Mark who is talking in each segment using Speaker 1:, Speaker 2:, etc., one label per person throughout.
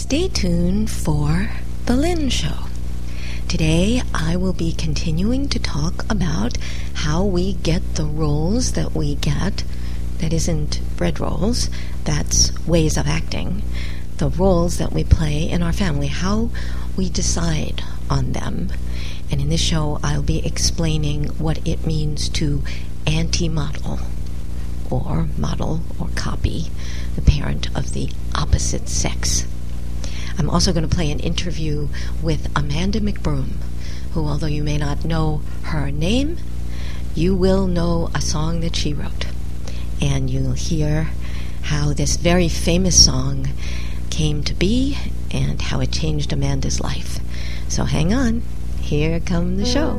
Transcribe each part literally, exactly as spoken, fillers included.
Speaker 1: Stay tuned for The Lynn Show. Today I will be continuing to talk about how we get the roles that we get. That isn't bread rolls, that's ways of acting. The roles that we play in our family, how we decide on them. And in this show I'll be explaining what it means to anti-model, or model or copy the parent of the opposite sex. I'm also going to play an interview with Amanda McBroom, who, although you may not know her name, you will know a song that she wrote. And you'll hear how this very famous song came to be and how it changed Amanda's life. So hang on, here comes the show.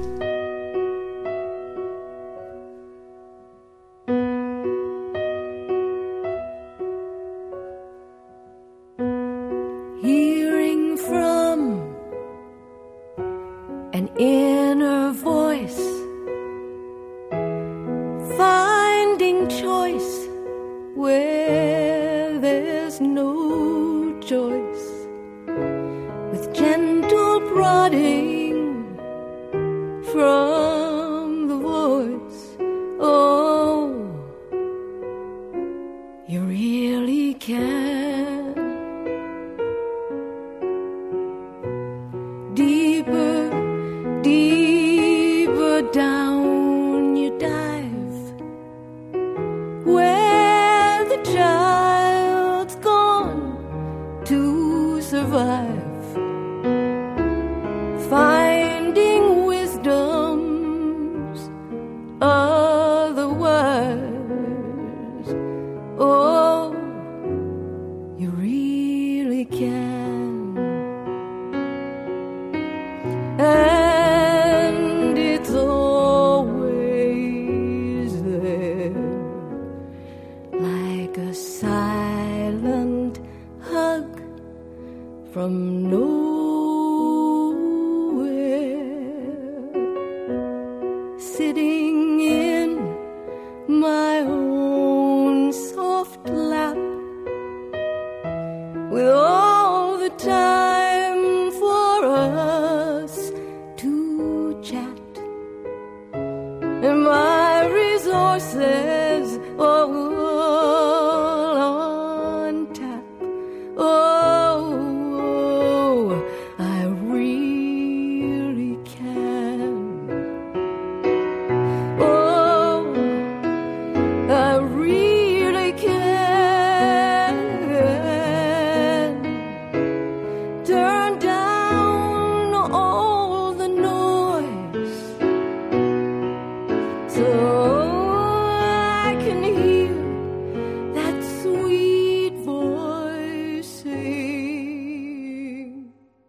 Speaker 2: Hearing from an inner voice, finding choice where there's no choice, with gentle prodding from the voice. Oh, you really can. Deeper, deeper down you dive, where the child's gone to survive, finding wisdom's otherwise. Oh, you really can. And it's always there, like a silent hug from nowhere, sitting in my own soft lap, with all the time for us to chat, and my resources all on tap. Oh, I really can. Oh, I really can. Turn down all the noise so I can hear that sweet voice sing.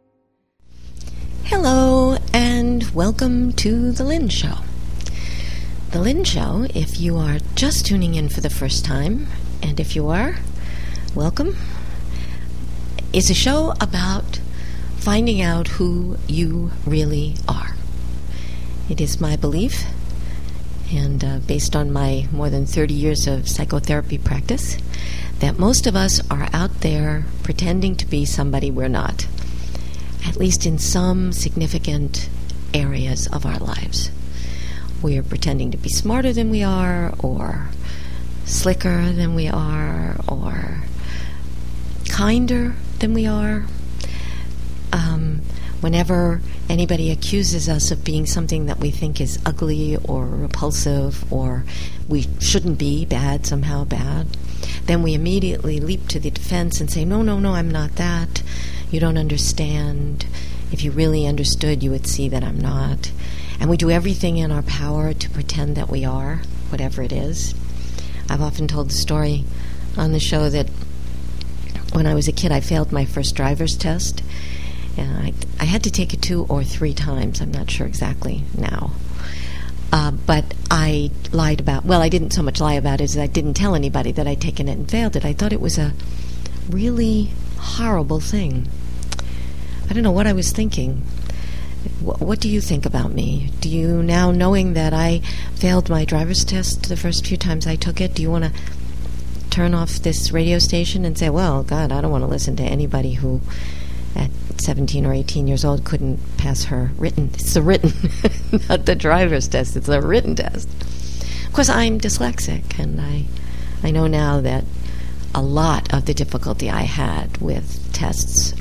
Speaker 1: Hello, and welcome to The Lynn Show. The Lynn Show, if you are just tuning in for the first time, and if you are, welcome, is a show about finding out who you really are. It is my belief, and uh, based on my more than thirty years of psychotherapy practice, that most of us are out there pretending to be somebody we're not, at least in some significant areas of our lives. We are pretending to be smarter than we are, or slicker than we are, or kinder than we are. Um, whenever anybody accuses us of being something that we think is ugly or repulsive or we shouldn't be, bad, somehow bad, then we immediately leap to the defense and say, no, no, no, I'm not that. You don't understand. If you really understood, you would see that I'm not. And we do everything in our power to pretend that we are, whatever it is. I've often told the story on the show that when I was a kid, I failed my first driver's test. And I, I had to take it two or three times. I'm not sure exactly now. Uh, but I lied about, well, I didn't so much lie about it as I didn't tell anybody that I'd taken it and failed it. I thought it was a really horrible thing. I don't know what I was thinking. Wh- what do you think about me? Do you, now knowing that I failed my driver's test the first few times I took it, do you want to turn off this radio station and say, well, God, I don't want to listen to anybody who at seventeen or eighteen years old couldn't pass her written. It's the written, not the driver's test. It's the written test. Of course, I'm dyslexic, and I, I know now that a lot of the difficulty I had with tests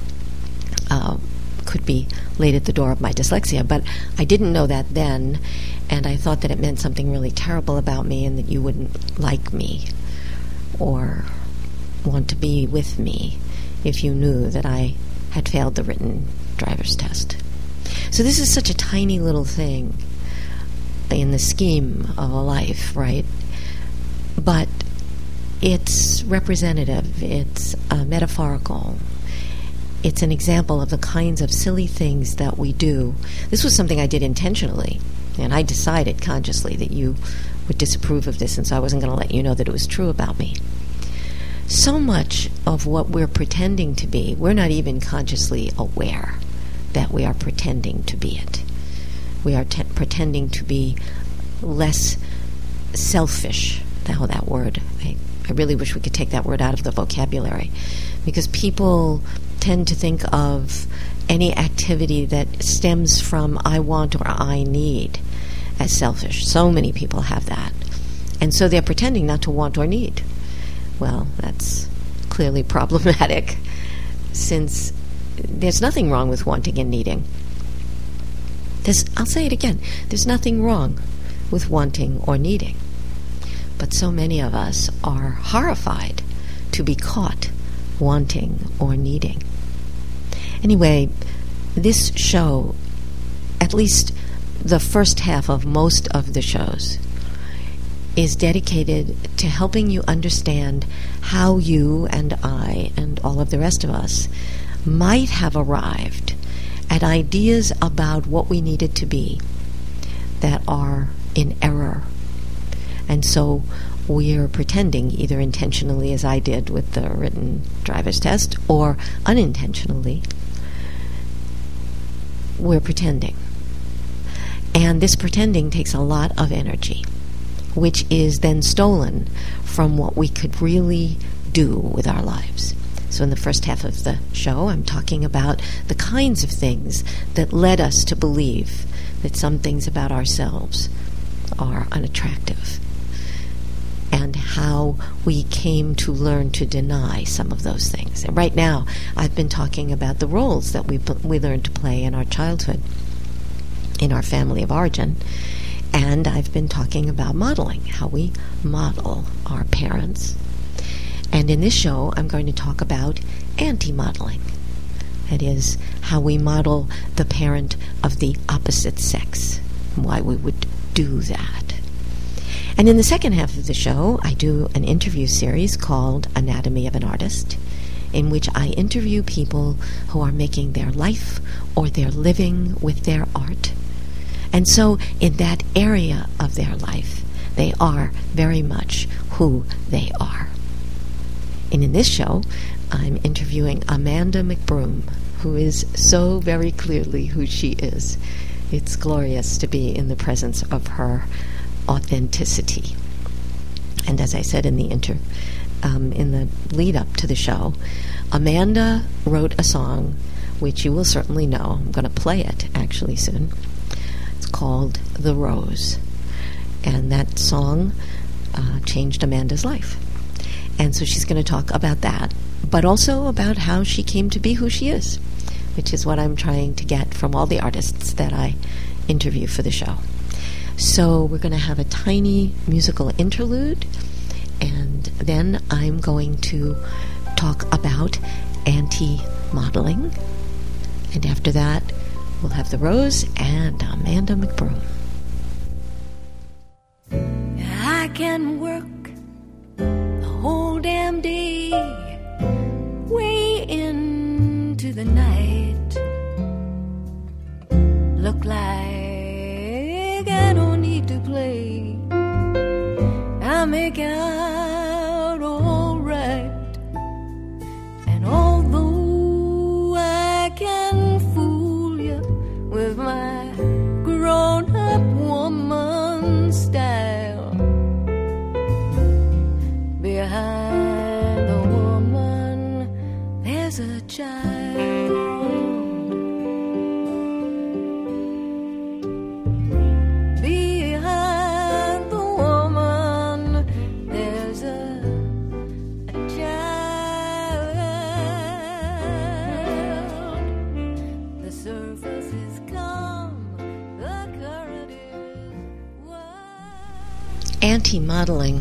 Speaker 1: uh, could be laid at the door of my dyslexia, but I didn't know that then, and I thought that it meant something really terrible about me and that you wouldn't like me or want to be with me if you knew that I had failed the written driver's test. So this is such a tiny little thing in the scheme of a life, right? But it's representative, it's uh, metaphorical. It's an example of the kinds of silly things that we do. This was something I did intentionally, and I decided consciously that you would disapprove of this, and so I wasn't going to let you know that it was true about me. So much of what we're pretending to be, we're not even consciously aware that we are pretending to be it. We are te- pretending to be less selfish. Now that word, I, I really wish we could take that word out of the vocabulary, because people tend to think of any activity that stems from I want or I need as selfish. So many people have that. And so they're pretending not to want or need. Well, that's clearly problematic, since there's nothing wrong with wanting and needing. There's, I'll say it again, there's nothing wrong with wanting or needing. But so many of us are horrified to be caught wanting or needing. Anyway, this show, at least the first half of most of the shows, is dedicated to helping you understand how you and I and all of the rest of us might have arrived at ideas about what we needed to be that are in error. And so we're pretending, either intentionally, as I did with the written driver's test, or unintentionally, we're pretending. And this pretending takes a lot of energy, which is then stolen from what we could really do with our lives. So in the first half of the show, I'm talking about the kinds of things that led us to believe that some things about ourselves are unattractive, and how we came to learn to deny some of those things. And right now, I've been talking about the roles that we we learned to play in our childhood, in our family of origin. And I've been talking about modeling, how we model our parents. And in this show, I'm going to talk about anti-modeling. That is, how we model the parent of the opposite sex, and why we would do that. And in the second half of the show, I do an interview series called Anatomy of an Artist, in which I interview people who are making their life or their living with their art. And so in that area of their life, they are very much who they are. And in this show, I'm interviewing Amanda McBroom, who is so very clearly who she is. It's glorious to be in the presence of her authenticity. And as I said in the inter, um, in the lead up to the show, Amanda wrote a song which you will certainly know. I'm going to play it actually soon. It's called The Rose. And that song uh, changed Amanda's life. And so she's going to talk about that, but also about how she came to be who she is, which is what I'm trying to get from all the artists that I interview for the show. So we're going to have a tiny musical interlude, and then I'm going to talk about anti-modeling. And after that, we'll have The Rose and Amanda McBroom.
Speaker 2: I can work the whole damn day, way into the night. Look like I don't need to play. I make out all right. And although I can fool you with my grown-up woman style, behind There's a child behind the woman. There's a, a child. The surface is calm, the current is wide.
Speaker 1: Anti-modeling.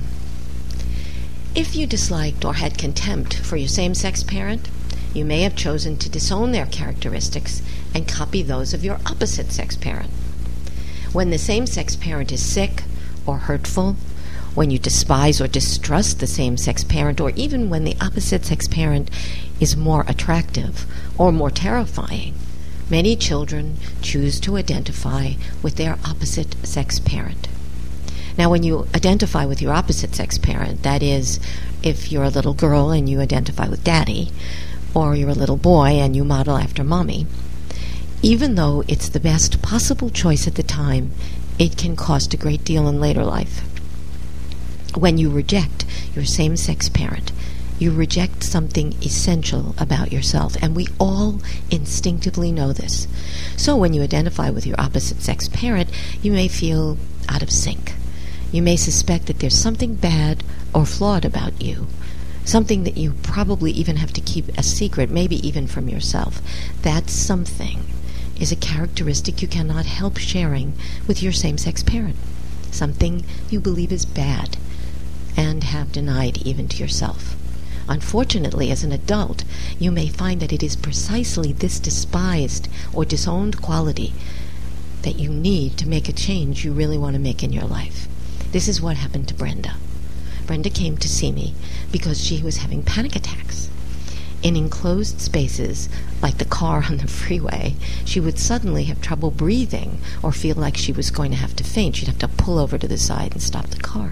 Speaker 1: If you disliked or had contempt for your same-sex parent, you may have chosen to disown their characteristics and copy those of your opposite-sex parent. When the same-sex parent is sick or hurtful, when you despise or distrust the same-sex parent, or even when the opposite-sex parent is more attractive or more terrifying, many children choose to identify with their opposite-sex parent. Now, when you identify with your opposite-sex parent, that is, if you're a little girl and you identify with daddy, or you're a little boy and you model after mommy, even though it's the best possible choice at the time, it can cost a great deal in later life. When you reject your same-sex parent, you reject something essential about yourself, and we all instinctively know this. So when you identify with your opposite-sex parent, you may feel out of sync. You may suspect that there's something bad or flawed about you, something that you probably even have to keep a secret, maybe even from yourself. That something is a characteristic you cannot help sharing with your same-sex parent, something you believe is bad and have denied even to yourself. Unfortunately, as an adult, you may find that it is precisely this despised or disowned quality that you need to make a change you really want to make in your life. This is what happened to Brenda. Brenda came to see me because she was having panic attacks. In enclosed spaces, like the car on the freeway, she would suddenly have trouble breathing or feel like she was going to have to faint. She'd have to pull over to the side and stop the car.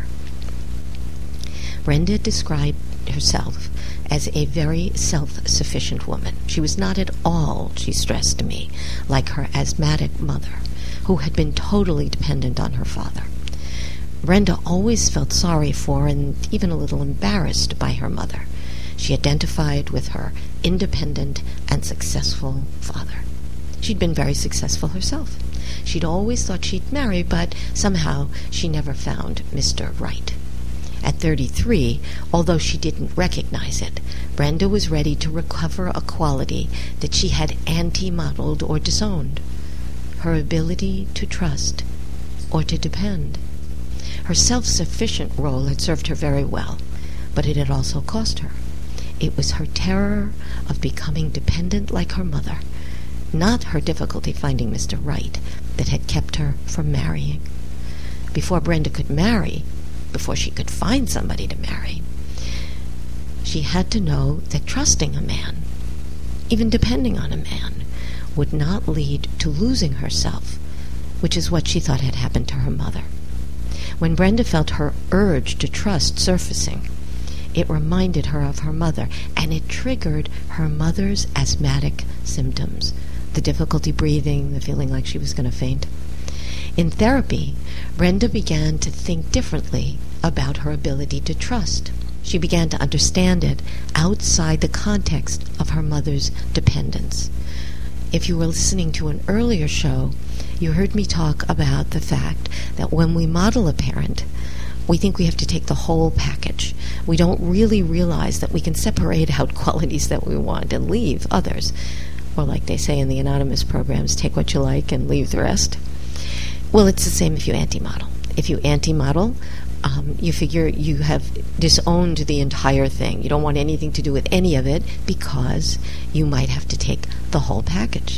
Speaker 1: Brenda described herself as a very self-sufficient woman. She was not at all, she stressed to me, like her asthmatic mother, who had been totally dependent on her father. Brenda always felt sorry for and even a little embarrassed by her mother. She identified with her independent and successful father. She'd been very successful herself. She'd always thought she'd marry, but somehow she never found Mister Right. At thirty-three, although she didn't recognize it, Brenda was ready to recover a quality that she had anti-modeled or disowned: her ability to trust or to depend. Her self-sufficient role had served her very well, but it had also cost her. It was her terror of becoming dependent like her mother, not her difficulty finding Mister Right, that had kept her from marrying. Before Brenda could marry, before she could find somebody to marry, she had to know that trusting a man, even depending on a man, would not lead to losing herself, which is what she thought had happened to her mother. When Brenda felt her urge to trust surfacing, it reminded her of her mother, and it triggered her mother's asthmatic symptoms, the difficulty breathing, the feeling like she was going to faint. In therapy, Brenda began to think differently about her ability to trust. She began to understand it outside the context of her mother's dependence. If you were listening to an earlier show, you heard me talk about the fact that when we model a parent, we think we have to take the whole package. We don't really realize that we can separate out qualities that we want and leave others. Or like they say in the anonymous programs, take what you like and leave the rest. Well, it's the same if you anti-model. If you anti-model, um, you figure you have disowned the entire thing. You don't want anything to do with any of it because you might have to take the whole package.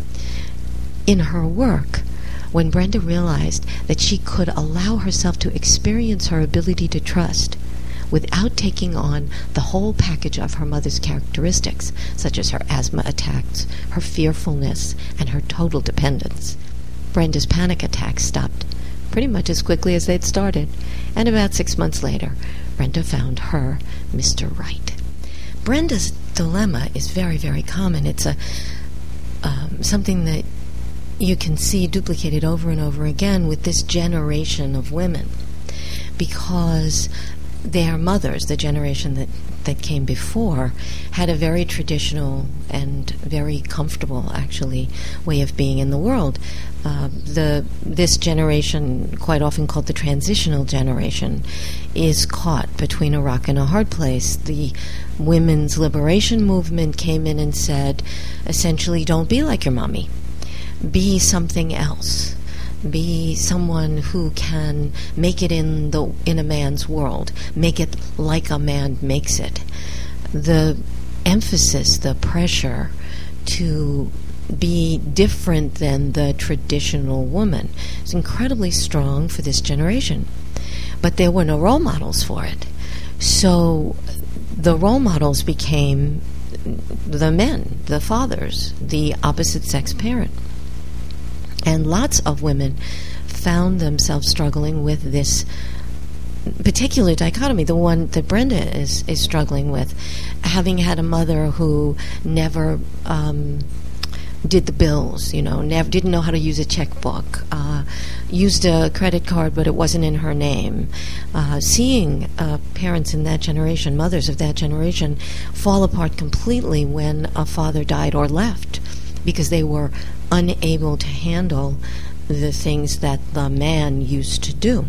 Speaker 1: In her work, when Brenda realized that she could allow herself to experience her ability to trust without taking on the whole package of her mother's characteristics, such as her asthma attacks, her fearfulness, and her total dependence, Brenda's panic attacks stopped pretty much as quickly as they'd started, and about six months later, Brenda found her Mister Right. Brenda's dilemma is very, very common. It's a um, something that you can see duplicated over and over again with this generation of women, because their mothers, the generation that that came before had a very traditional and very comfortable, actually, way of being in the world. Uh, the this generation, quite often called the transitional generation, is caught between a rock and a hard place. The women's liberation movement came in and said, essentially, don't be like your mommy. Be something else. Be someone who can make it in the in a man's world. Make it like a man makes it. The emphasis, the pressure to be different than the traditional woman is incredibly strong for this generation. But there were no role models for it. So the role models became the men, the fathers, the opposite sex parent. And lots of women found themselves struggling with this particular dichotomy, the one that Brenda is, is struggling with, having had a mother who never um, did the bills, you know, never didn't know how to use a checkbook, uh, used a credit card but it wasn't in her name. Uh, seeing uh, parents in that generation, mothers of that generation, fall apart completely when a father died or left because they were unable to handle the things that the man used to do.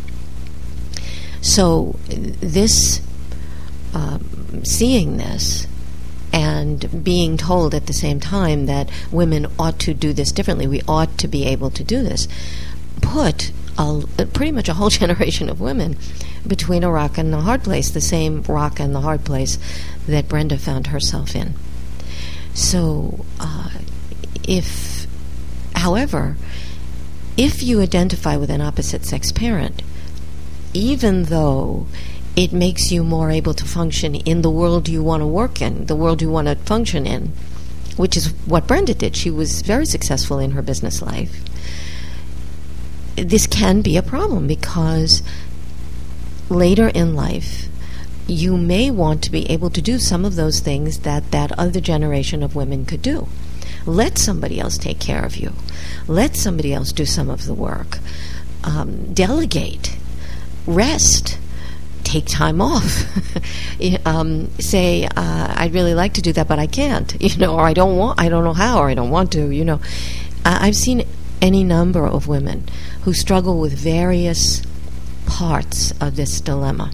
Speaker 1: So this, uh, seeing this and being told at the same time that women ought to do this differently, we ought to be able to do this, put a, pretty much a whole generation of women between a rock and a hard place, the same rock and the hard place that Brenda found herself in. So uh, if, however, if you identify with an opposite sex parent, even though it makes you more able to function in the world you want to work in, the world you want to function in, which is what Brenda did. She was very successful in her business life. This can be a problem because later in life, you may want to be able to do some of those things that that other generation of women could do. Let somebody else take care of you. Let somebody else do some of the work. Um, delegate. Rest. Take time off. um, say, uh, I'd really like to do that, but I can't. You know, or I don't want. I don't know how, or I don't want to. You know, uh, I've seen any number of women who struggle with various parts of this dilemma.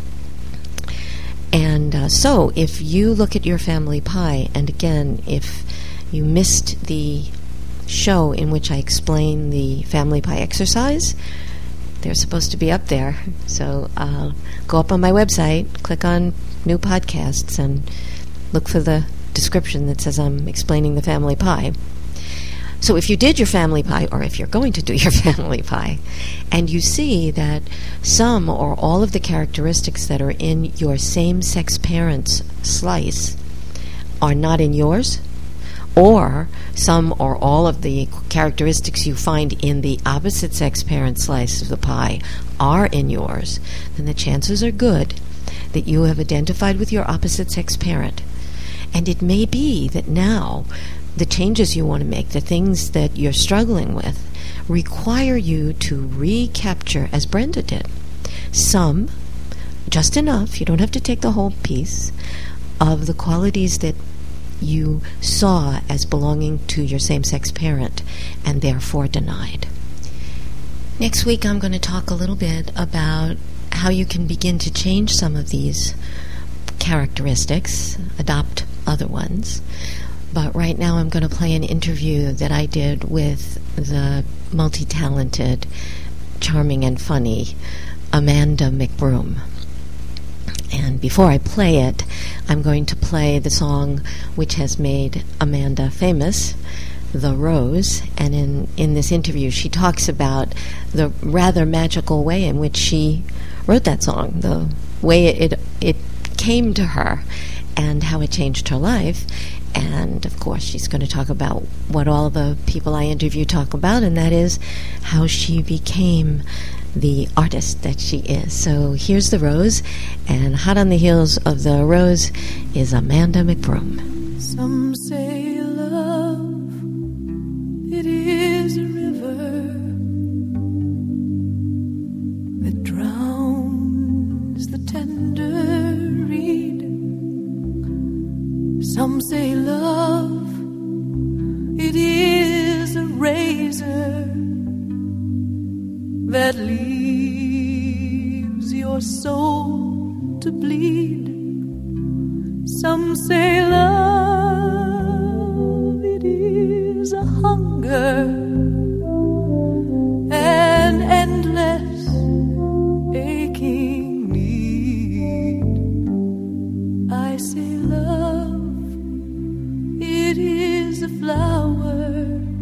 Speaker 1: And uh, so, if you look at your family pie, and again, if you missed the show in which I explain the family pie exercise, they're supposed to be up there. So uh, go up on my website, click on new podcasts, and look for the description that says I'm explaining the family pie. So if you did your family pie, or if you're going to do your family pie, and you see that some or all of the characteristics that are in your same-sex parent's slice are not in yours, or some or all of the characteristics you find in the opposite sex parent slice of the pie are in yours, then the chances are good that you have identified with your opposite sex parent. And it may be that now the changes you want to make, the things that you're struggling with, require you to recapture, as Brenda did, some, just enough, you don't have to take the whole piece, of the qualities that you saw as belonging to your same-sex parent and therefore denied. Next week I'm going to talk a little bit about how you can begin to change some of these characteristics, adopt other ones. But right now I'm going to play an interview that I did with the multi-talented, charming and funny Amanda McBroom. And before I play it, I'm going to play the song which has made Amanda famous, The Rose. And in, in this interview, she talks about the rather magical way in which she wrote that song, the way it, it came to her, and how it changed her life. And, of course, she's going to talk about what all the people I interview talk about, and that is how she became the artist that she is. So here's The Rose, and hot on the heels of The Rose is Amanda McBroom.
Speaker 2: Some say love, it is a river that drowns the tender reed. Some say love, it is a razor that leaves your soul to bleed. Some say love, it is a hunger, an endless aching need. I say love, it is a flower,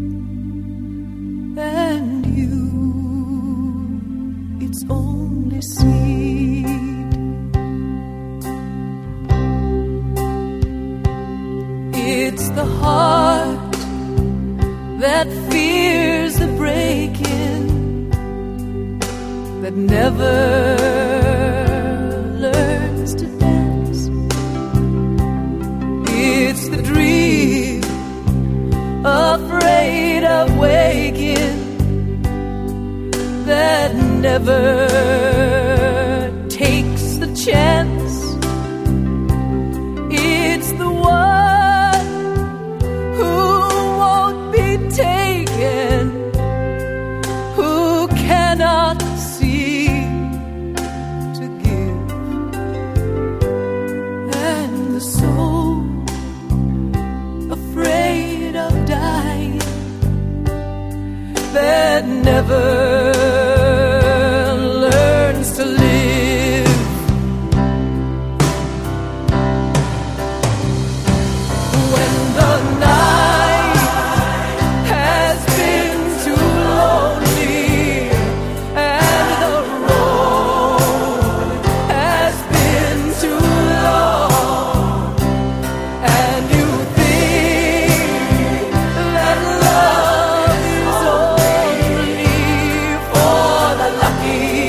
Speaker 2: and you, its only seed. It's the heart that fears the breaking, that never learns to dance. It's the dream afraid of waking, that never takes the chance. It's the one who won't be taken, who cannot see to give. And the soul afraid of dying, that never learns to live. When the night has been too lonely and the road has been too long, and you think that love is only for the lucky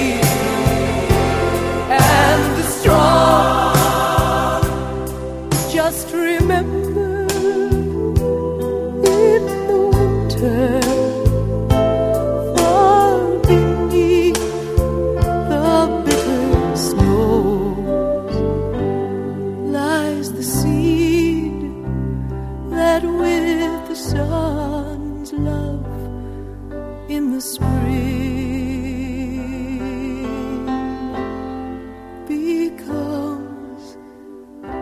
Speaker 2: and the strong, just remember, in the winter, far beneath the bitter snows, lies the seed that with the sun's love in the spring becomes the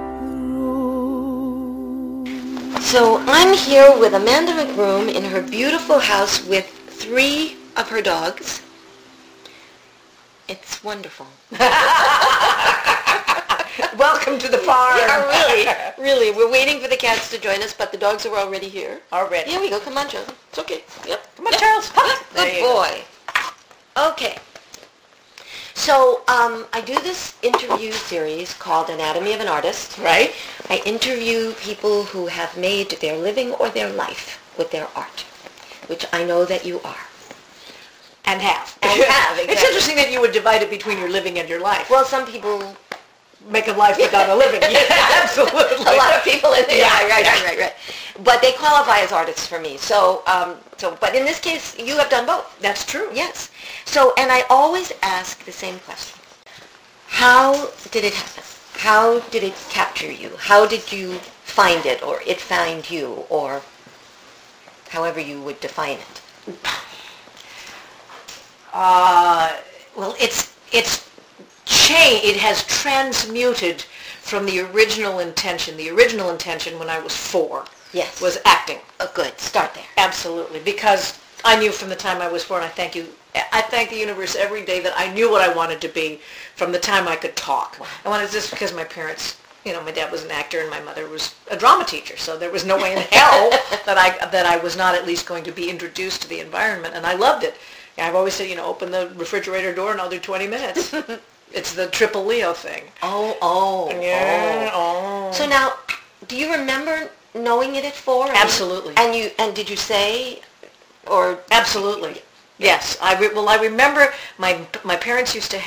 Speaker 2: rose.
Speaker 1: So I'm here with Amanda McBroom in her beautiful house with three of her dogs. It's wonderful.
Speaker 3: Welcome to the farm.
Speaker 1: Yeah, really, really. We're waiting for the cats to join us, but the dogs are already here.
Speaker 3: Already.
Speaker 1: Here we go. Come on, Joe. It's okay. Yep.
Speaker 3: Come on,
Speaker 1: Yep.
Speaker 3: Charles.
Speaker 1: Yep.
Speaker 3: There
Speaker 1: Good
Speaker 3: you go.
Speaker 1: boy. Okay. So um, I do this interview series called Anatomy of an Artist.
Speaker 3: Right?
Speaker 1: I interview people who have made their living or their life with their art, which I know that you are.
Speaker 3: And have.
Speaker 1: And have,
Speaker 3: It's
Speaker 1: exactly.
Speaker 3: interesting that you would divide it between your living and your life.
Speaker 1: Well, some people,
Speaker 3: Make a life without a living. Yeah, absolutely.
Speaker 1: a lot of people in there.
Speaker 3: Yeah.
Speaker 1: Yeah, right, right, right, right. But they qualify as artists for me. So, um, so, but in this case, you have done both.
Speaker 3: That's true.
Speaker 1: Yes. So, and I always ask the same question. How did it happen? How did it capture you? How did you find it, or it find you, or however you would define it?
Speaker 3: Uh, well, it's it's changed. It has transmuted from the original intention. The original intention when I was four
Speaker 1: Yes.
Speaker 3: was acting.
Speaker 1: Oh, good. Start there.
Speaker 3: Absolutely, because I knew from the time I was four, and I thank you, I thank the universe every day that I knew what I wanted to be from the time I could talk.
Speaker 1: Wow.
Speaker 3: I wanted this because my parents, you know, my dad was an actor and my mother was a drama teacher, so there was no way in hell that I that I was not at least going to be introduced to the environment, and I loved it. I've always said, you know, open the refrigerator door and I'll do twenty minutes. It's the triple Leo thing.
Speaker 1: Oh, oh,
Speaker 3: Yeah.
Speaker 1: oh.
Speaker 3: Oh.
Speaker 1: So now, do you remember knowing it at four? And-
Speaker 3: Absolutely.
Speaker 1: And you and did you say, or
Speaker 3: Absolutely. Yes. I re- well, I remember my my parents used to have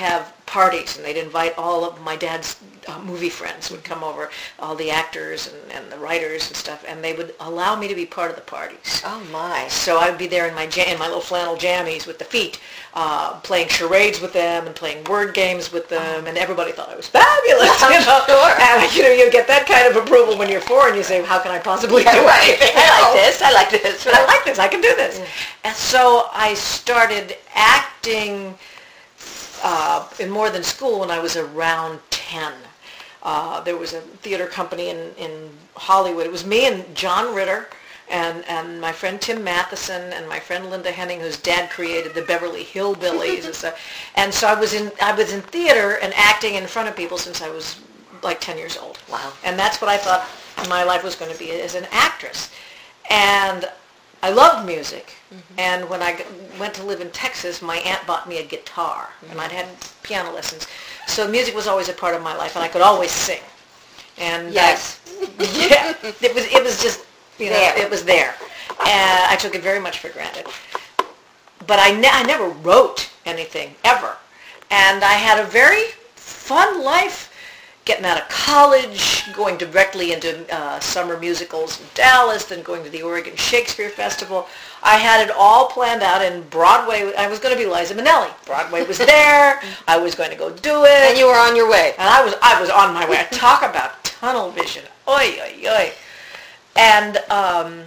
Speaker 3: parties, and they'd invite all of my dad's uh, movie friends would come over, all the actors and, and the writers and stuff, and they would allow me to be part of the parties.
Speaker 1: Oh, my.
Speaker 3: So I would be there in my jam, in my little flannel jammies with the feet, uh, playing charades with them and playing word games with them, and everybody thought I was fabulous. You know?
Speaker 1: Sure.
Speaker 3: And you know, you get that kind of approval when you're four, and you say, "How can I possibly
Speaker 1: Yeah,
Speaker 3: do
Speaker 1: right.
Speaker 3: anything
Speaker 1: I like
Speaker 3: else?
Speaker 1: this. I like this.
Speaker 3: But I like this. I can do this." And so I started acting uh, in more than school when I was around ten. Uh, there was a theater company in, in Hollywood. It was me and John Ritter and, and my friend Tim Matheson and my friend Linda Henning, whose dad created the Beverly Hillbillies. and, so, and so I was in I was in theater and acting in front of people since I was like ten years old.
Speaker 1: Wow.
Speaker 3: And that's what I thought my life was going to be, as an actress. And I loved music. Mm-hmm. And when I g- went to live in Texas, my aunt bought me a guitar, mm-hmm. and I'd had piano lessons. So music was always a part of my life, and I could always sing. And
Speaker 1: Yes.
Speaker 3: I, yeah, it was it was just you know
Speaker 1: There.
Speaker 3: it was there, and I took it very much for granted. But I ne- I never wrote anything ever, and I had a very fun life. Getting out of college, going directly into uh, summer musicals in Dallas, then going to the Oregon Shakespeare Festival. I had it all planned out, and Broadway, I was going to be Liza Minnelli. Broadway was there. I was going to go do it.
Speaker 1: And you were on your way.
Speaker 3: And I was I was on my way. I talk about tunnel vision. Oy, oy, oy. And um,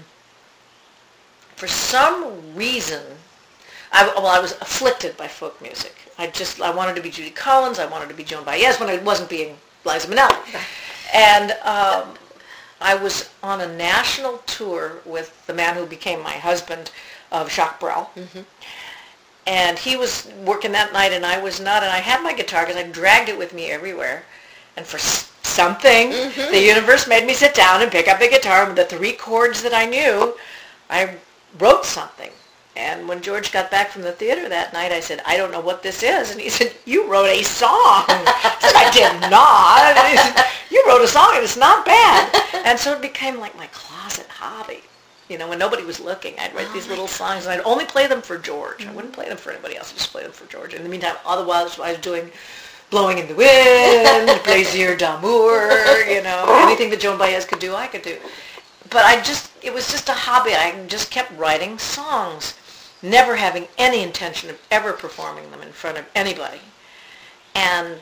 Speaker 3: for some reason, I, well, I was afflicted by folk music. I just, I wanted to be Judy Collins. I wanted to be Joan Baez when I wasn't being Liza Minnelli. And um, I was on a national tour with the man who became my husband, of Jacques Brel. Mm-hmm. And he was working that night and I was not. And I had my guitar because I dragged it with me everywhere. And for s- something, mm-hmm. the universe made me sit down and pick up the guitar. And with the three chords that I knew, I wrote something. And when George got back from the theater that night, I said, "I don't know what this is." And he said, "You wrote a song." I said, "I did not." And he said, "You wrote a song and it's not bad." And so it became like my closet hobby. You know, when nobody was looking, I'd write these little songs, and I'd only play them for George. I wouldn't play them for anybody else. I'd just play them for George. In the meantime, otherwise, I was doing Blowing in the Wind, Plaisir d'amour, you know, anything that Joan Baez could do, I could do. But I just, it was just a hobby. I just kept writing songs, never having any intention of ever performing them in front of anybody. And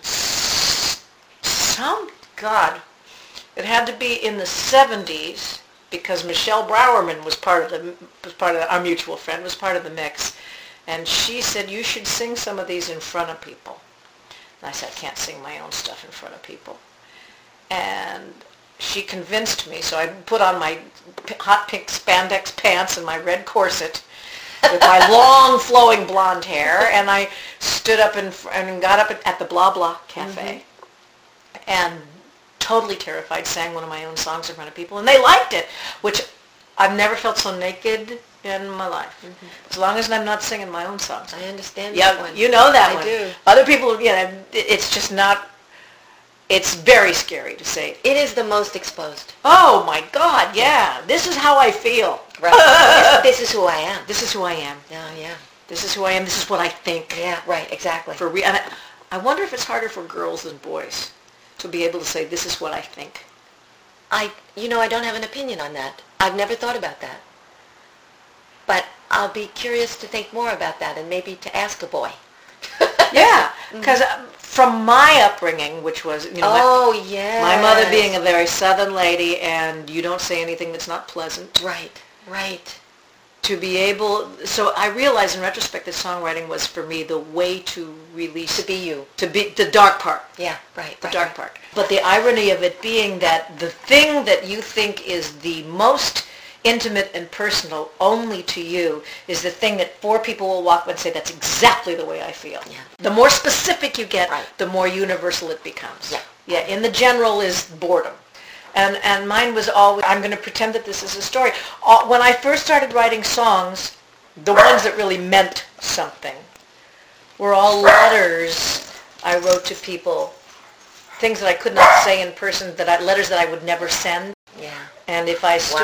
Speaker 3: some, God, it had to be in the seventies, because Michelle Browerman was part of the, was part of the, our mutual friend, was part of the mix. And she said, "You should sing some of these in front of people." And I said, "I can't sing my own stuff in front of people." And she convinced me, so I put on my p- hot pink spandex pants and my red corset with my long flowing blonde hair, and I stood up in fr- and got up at, at the Blah Blah Cafe, mm-hmm. and totally terrified, sang one of my own songs in front of people, and they liked it, which I've never felt so naked in my life. Mm-hmm. As long as I'm not singing my own songs.
Speaker 1: I understand
Speaker 3: Yeah,
Speaker 1: that one.
Speaker 3: you know that
Speaker 1: I
Speaker 3: one.
Speaker 1: do.
Speaker 3: Other people, you know, it's just not, it's very scary to say.
Speaker 1: It is the most exposed.
Speaker 3: Oh my God, yeah, this is how I feel.
Speaker 1: Right. this, this is who I am.
Speaker 3: This is who I am.
Speaker 1: Yeah, yeah.
Speaker 3: This is who I am. This is what I think.
Speaker 1: Yeah, right, exactly.
Speaker 3: For re- and I, I wonder if it's harder for girls than boys to be able to say, "This is what I think."
Speaker 1: I, you know, I don't have an opinion on that. I've never thought about that. But I'll be curious to think more about that and maybe to ask a boy.
Speaker 3: Yeah, because from my upbringing, which was, you know,
Speaker 1: oh,
Speaker 3: my,
Speaker 1: yeah.
Speaker 3: my mother being a very Southern lady, and you don't say anything that's not pleasant.
Speaker 1: Right, right.
Speaker 3: To be able, so I realized in retrospect that songwriting was for me the way to release,
Speaker 1: To be you.
Speaker 3: to be the dark part.
Speaker 1: Yeah, right.
Speaker 3: The
Speaker 1: right,
Speaker 3: dark
Speaker 1: right.
Speaker 3: part. But the irony of it being that the thing that you think is the most intimate and personal only to you is the thing that four people will walk up and say, "That's exactly the way I feel."
Speaker 1: Yeah.
Speaker 3: The more specific you get,
Speaker 1: Right.
Speaker 3: the more universal it becomes.
Speaker 1: Yeah.
Speaker 3: Yeah, in the general is boredom. And and mine was always, I'm going to pretend that this is a story. All, when I first started writing songs, the ones that really meant something were all letters I wrote to people, things that I could not say in person, that I, letters that I would never send.
Speaker 1: Yeah.
Speaker 3: And if I stu-
Speaker 1: Wow.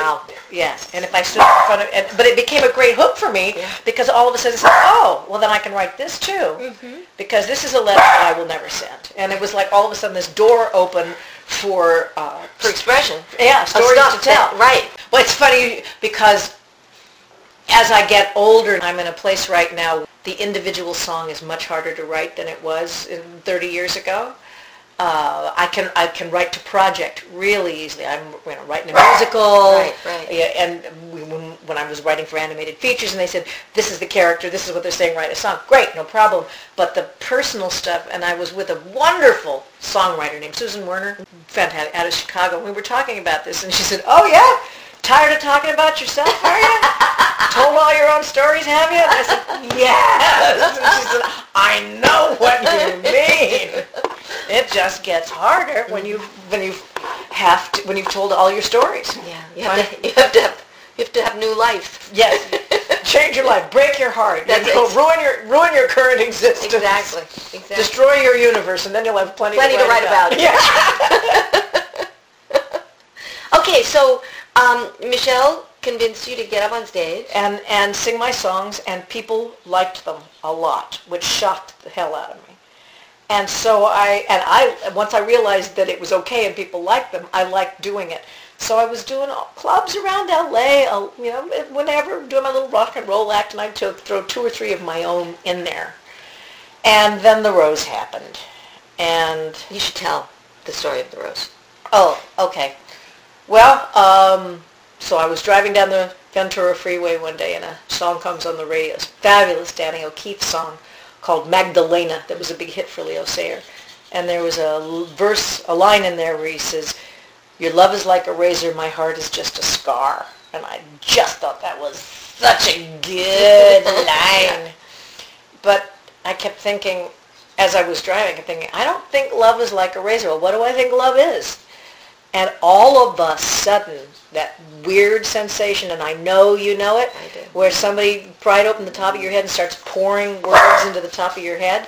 Speaker 3: Yes, and if I stood in front of, and, but it became a great hook for me
Speaker 1: Yeah.
Speaker 3: because all of a sudden, I said, oh, well then I can write this too,
Speaker 1: Mm-hmm.
Speaker 3: because this is a letter that I will never send. And it was like all of a sudden this door opened for, uh,
Speaker 1: For expression.
Speaker 3: yeah, stories
Speaker 1: stuff
Speaker 3: to tell.
Speaker 1: that- right.
Speaker 3: Well, it's funny because as I get older, I'm in a place right now, the individual song is much harder to write than it was in thirty years ago. Uh, I can I can write to project really easily. I'm you know, writing a musical,
Speaker 1: Right, right.
Speaker 3: Yeah, and we, when, when I was writing for animated features, and they said, "This is the character. This is what they're saying. Write a song." Great, no problem. But the personal stuff, and I was with a wonderful songwriter named Susan Werner, fantastic, out of Chicago. And we were talking about this, and she said, "Oh yeah, tired of talking about yourself, are you? Told all your own stories, have you?" And I said, "Yes." And she said, "I know what you mean. It just gets harder when you when you have to when you've told all your stories."
Speaker 1: Yeah. You have, to, you have to have you have to have new life.
Speaker 3: Yes, change your life, break your heart,
Speaker 1: That's
Speaker 3: you know,
Speaker 1: it.
Speaker 3: ruin your ruin your current existence,
Speaker 1: Exactly. Exactly.
Speaker 3: destroy your universe, and then you'll have plenty,
Speaker 1: Plenty
Speaker 3: to
Speaker 1: to write about.
Speaker 3: Yeah.
Speaker 1: Okay, so um, Michelle convinced you to get up on stage.
Speaker 3: and and sing my songs, and people liked them a lot, which shocked the hell out of me. And so I, and I, once I realized that it was okay and people liked them, I liked doing it. So I was doing all- clubs around L A, uh, you know, whenever, doing my little rock and roll act, and I'd to- throw two or three of my own in there. And then the Rose happened. And,
Speaker 1: You should tell the story of the Rose.
Speaker 3: oh, okay. Well, um, so I was driving down the Ventura Freeway one day, and a song comes on the radio, it's a fabulous Danny O'Keefe song, called Magdalena, that was a big hit for Leo Sayer. And there was a l- verse, a line in there where he says, "Your love is like a razor, my heart is just a scar." And I just thought that was such a good line. But I kept thinking, as I was driving, I kept thinking, I don't think love is like a razor. Well, what do I think love is? And all of a sudden, that weird sensation, and I know you know it,
Speaker 1: I do.
Speaker 3: where somebody pried open the top of your head and starts pouring words into the top of your head.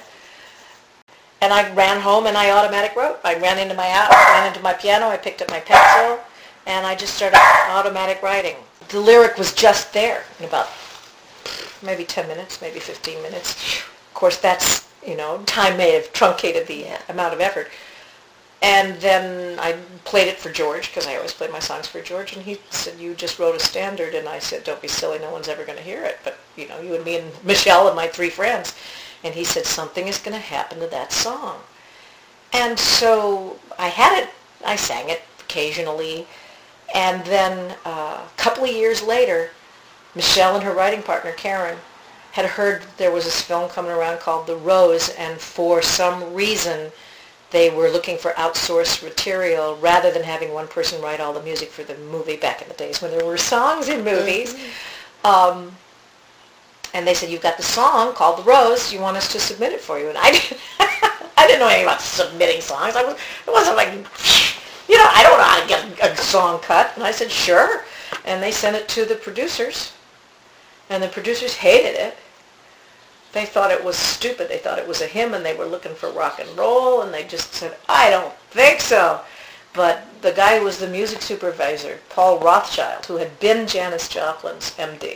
Speaker 3: And I ran home and I automatic wrote. I ran into my house, ran into my piano, I picked up my pencil, and I just started automatic writing. The lyric was just there in about maybe ten minutes, maybe fifteen minutes. Of course, that's, you know, time may have truncated the
Speaker 1: Yeah.
Speaker 3: amount of effort. And then I played it for George, because I always play my songs for George, and he said, "You just wrote a standard." And I said, "Don't be silly, no one's ever going to hear it, but, you know, you and me and Michelle and my three friends." And he said, "Something is going to happen to that song." And so I had it, I sang it occasionally, and then uh, a couple of years later, Michelle and her writing partner, Karen, had heard there was this film coming around called The Rose, and for some reason, they were looking for outsourced material rather than having one person write all the music for the movie back in the days when there were songs in movies. Mm-hmm. Um, and they said, "You've got the song called The Rose. You want us to submit it for you?" And I didn't, I didn't know anything about submitting songs. I was, it wasn't like, you know, I don't know how to get a song cut. And I said, "Sure." And they sent it to the producers. And the producers hated it. They thought it was stupid. They thought it was a hymn, and they were looking for rock and roll, and they just said, "I don't think so." But the guy who was the music supervisor, Paul Rothschild, who had been Janis Joplin's M D,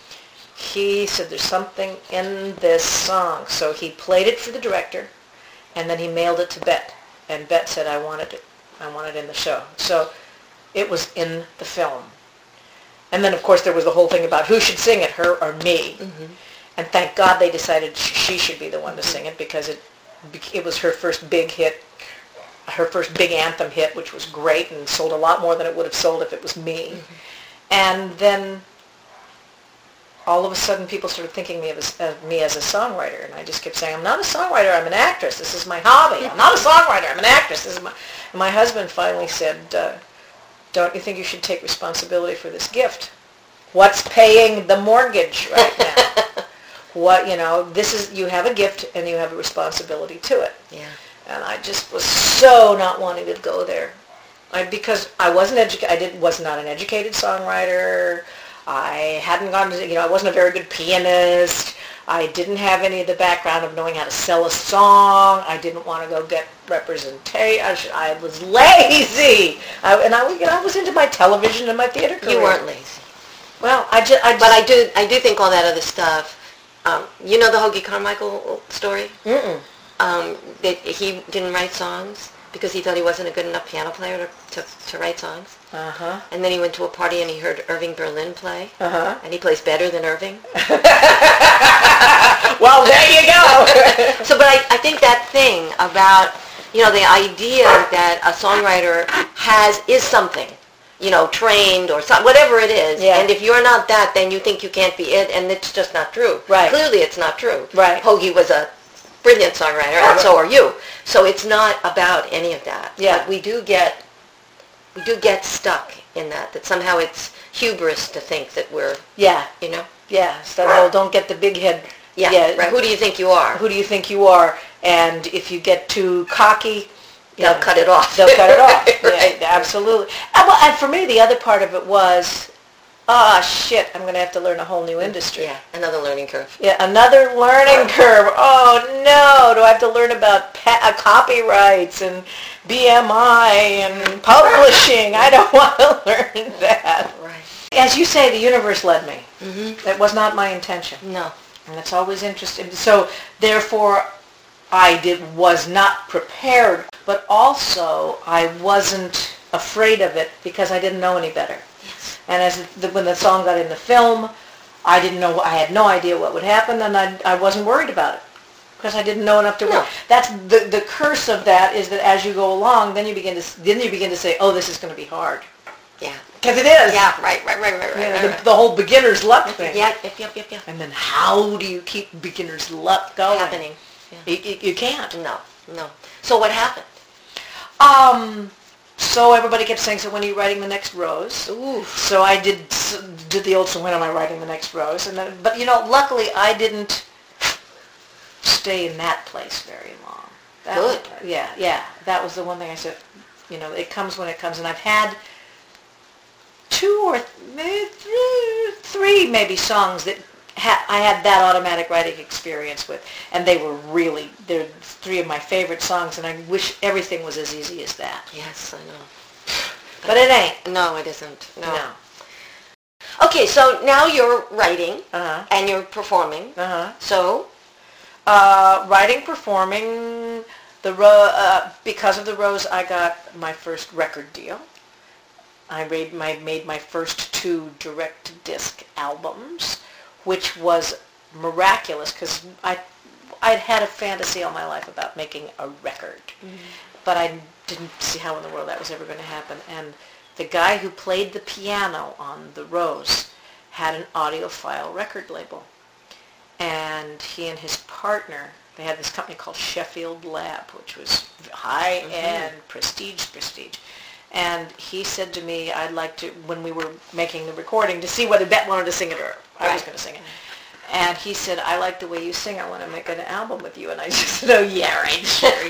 Speaker 3: he said, "There's something in this song." So he played it for the director, and then he mailed it to Bet. And Bet said, "I wanted it. I want it in the show." So it was in the film. And then, of course, there was the whole thing about who should sing it, her or me. Mm-hmm. And thank God they decided she should be the one to sing it, because it it was her first big hit, her first big anthem hit, which was great and sold a lot more than it would have sold if it was me. Mm-hmm. And then all of a sudden people started thinking me of, of me as a songwriter, and I just kept saying, "I'm not a songwriter, I'm an actress. This is my hobby. I'm not a songwriter, I'm an actress. This is my..." And my husband finally said, uh, "Don't you think you should take responsibility for this gift? What's paying the mortgage right now?" What, you know, this is, you have a gift and you have a responsibility to it.
Speaker 1: Yeah.
Speaker 3: And I just was so not wanting to go there. I, because I wasn't educated, I did, was not an educated songwriter. I hadn't gone to, you know, I wasn't a very good pianist. I didn't have any of the background of knowing how to sell a song. I didn't want to go get representation. I was lazy. I, and I, you know, I was into my television and my theater career.
Speaker 4: You weren't lazy.
Speaker 3: Well, I just... I just
Speaker 4: but I do I do think all that other stuff, um, you know the Hoagie Carmichael story?
Speaker 3: Mm-mm.
Speaker 4: Um, that he didn't write songs because he thought he wasn't a good enough piano player to, to, to write songs.
Speaker 3: Uh-huh.
Speaker 4: And then he went to a party and he heard Irving Berlin play.
Speaker 3: Uh-huh.
Speaker 4: And he plays better than Irving.
Speaker 3: Well, there you go.
Speaker 4: So, but I, I think that thing about, you know, the idea that a songwriter has, is something, you know, trained or some, whatever it is.
Speaker 3: Yeah.
Speaker 4: And if you're not that, then you think you can't be it, and it's just not true.
Speaker 3: Right.
Speaker 4: Clearly it's not true.
Speaker 3: Right.
Speaker 4: Hoagie was a brilliant songwriter, and so are you. So it's not about any of that.
Speaker 3: Yeah.
Speaker 4: But we do get, we do get stuck in that, that somehow it's hubris to think that we're,
Speaker 3: Yeah.
Speaker 4: you know.
Speaker 3: Yeah. So well, don't get the big head.
Speaker 4: Yeah,
Speaker 3: Yeah.
Speaker 4: right. Who do you think you are?
Speaker 3: Who do you think you are? And if you get too cocky, you
Speaker 4: They'll
Speaker 3: know,
Speaker 4: cut it off.
Speaker 3: They'll cut it off.
Speaker 4: Right.
Speaker 3: Yeah, absolutely. And, well, and for me, the other part of it was, ah, shit, I'm going to have to learn a whole new industry.
Speaker 4: Yeah, another learning curve.
Speaker 3: Yeah, another learning curve. Oh, no. Do I have to learn about pa- uh, copyrights and B M I and publishing? I don't want to learn that.
Speaker 4: Right.
Speaker 3: As you say, the universe led me.
Speaker 4: Mm-hmm.
Speaker 3: That was not my intention.
Speaker 4: No.
Speaker 3: And that's always interesting. So, therefore, I did was not prepared, but also I wasn't afraid of it because I didn't know any better.
Speaker 4: Yes.
Speaker 3: And as the, when the song got in the film, I didn't know. I had no idea what would happen, and I, I wasn't worried about it because I didn't know enough to
Speaker 4: No.
Speaker 3: worry. That's the the curse of that is that as you go along, then you begin to then you begin to say, oh, this is going to be hard.
Speaker 4: Yeah.
Speaker 3: Because it is.
Speaker 4: Yeah, right, right, right, right,
Speaker 3: You know,
Speaker 4: right,
Speaker 3: the,
Speaker 4: right.
Speaker 3: the whole beginner's luck thing.
Speaker 4: Yeah, yep, yep, yep, yep.
Speaker 3: And then how do you keep beginner's luck going?
Speaker 4: Happening.
Speaker 3: You, you, you can't.
Speaker 4: No, no. So what happened?
Speaker 3: Um, so everybody kept saying, so when are you writing the next rose?
Speaker 4: Ooh.
Speaker 3: So I did did the old, so when am I writing the next rose? And then, but you know, luckily I didn't stay in that place very long. That
Speaker 4: Good.
Speaker 3: Was, yeah, yeah. That was the one thing I said, you know, it comes when it comes. And I've had two or maybe three, three maybe songs that ha- I had that automatic writing experience with. And they were really, they're three of my favorite songs. And I wish everything was as easy as that.
Speaker 4: Yes, I know.
Speaker 3: But it ain't.
Speaker 4: No, it isn't. No.
Speaker 3: No.
Speaker 4: Okay, so now you're writing
Speaker 3: Uh-huh.
Speaker 4: and you're performing.
Speaker 3: Uh-huh.
Speaker 4: So,
Speaker 3: Uh, writing, performing, the ro- uh, because of the Rose, I got my first record deal. I made my made my first two direct disc albums, which was miraculous because I I'd had a fantasy all my life about making a record, mm-hmm. but I didn't see how in the world that was ever going to happen. And the guy who played the piano on the Rose had an audiophile record label. And he and his partner, they had this company called Sheffield Lab, which was high-end, mm-hmm. prestige, prestige. And he said to me, I'd like to, when we were making the recording, to see whether Bette wanted to sing it or I
Speaker 4: right.
Speaker 3: was going to sing it. And he said, I like the way you sing. I want to make an album with you. And I just said, oh, yeah, right, sure.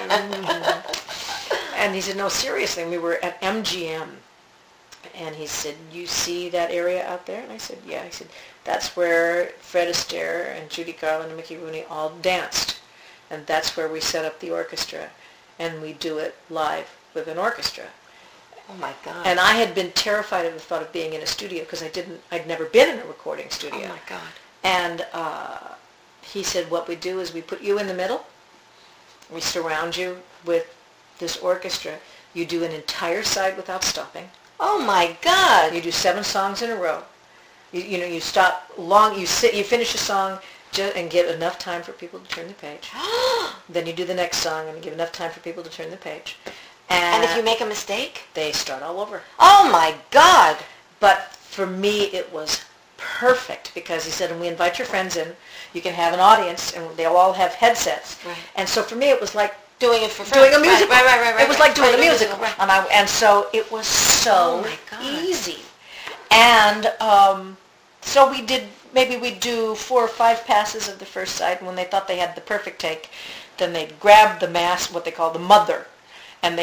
Speaker 3: And he said, no, seriously. And we were at M G M. And he said, you see that area out there? And I said, yeah. He said, that's where Fred Astaire and Judy Garland and Mickey Rooney all danced. And that's where we set up the orchestra. And we do it live with an orchestra.
Speaker 4: oh my God.
Speaker 3: And I had been terrified of the thought of being in a studio because I didn't, I'd never been in a recording studio.
Speaker 4: Oh my God.
Speaker 3: And uh, he said, what we do is we put you in the middle. We surround you with this orchestra. You do an entire side without stopping.
Speaker 4: Oh my God.
Speaker 3: You do seven songs in a row. You, you know, you stop long, you sit, you finish a song just, and give enough time for people to turn the page. Then you do the next song and give enough time for people to turn the page. And,
Speaker 4: And if you make a mistake?
Speaker 3: they start all over.
Speaker 4: Oh my God.
Speaker 3: But for me, it was perfect because he said, and we invite your friends in. You can have an audience, and they'll all have headsets.
Speaker 4: Right.
Speaker 3: And so for me, it was like
Speaker 4: Doing it for friends.
Speaker 3: doing a musical.
Speaker 4: Right, right, right, right.
Speaker 3: It was
Speaker 4: right,
Speaker 3: like doing
Speaker 4: right,
Speaker 3: a musical.
Speaker 4: Right.
Speaker 3: And, I, and so it was so
Speaker 4: Oh my God.
Speaker 3: easy. And um, so we did, maybe we'd do four or five passes of the first side, and when they thought they had the perfect take, then they'd grab the mass, what they call the mother, and they'd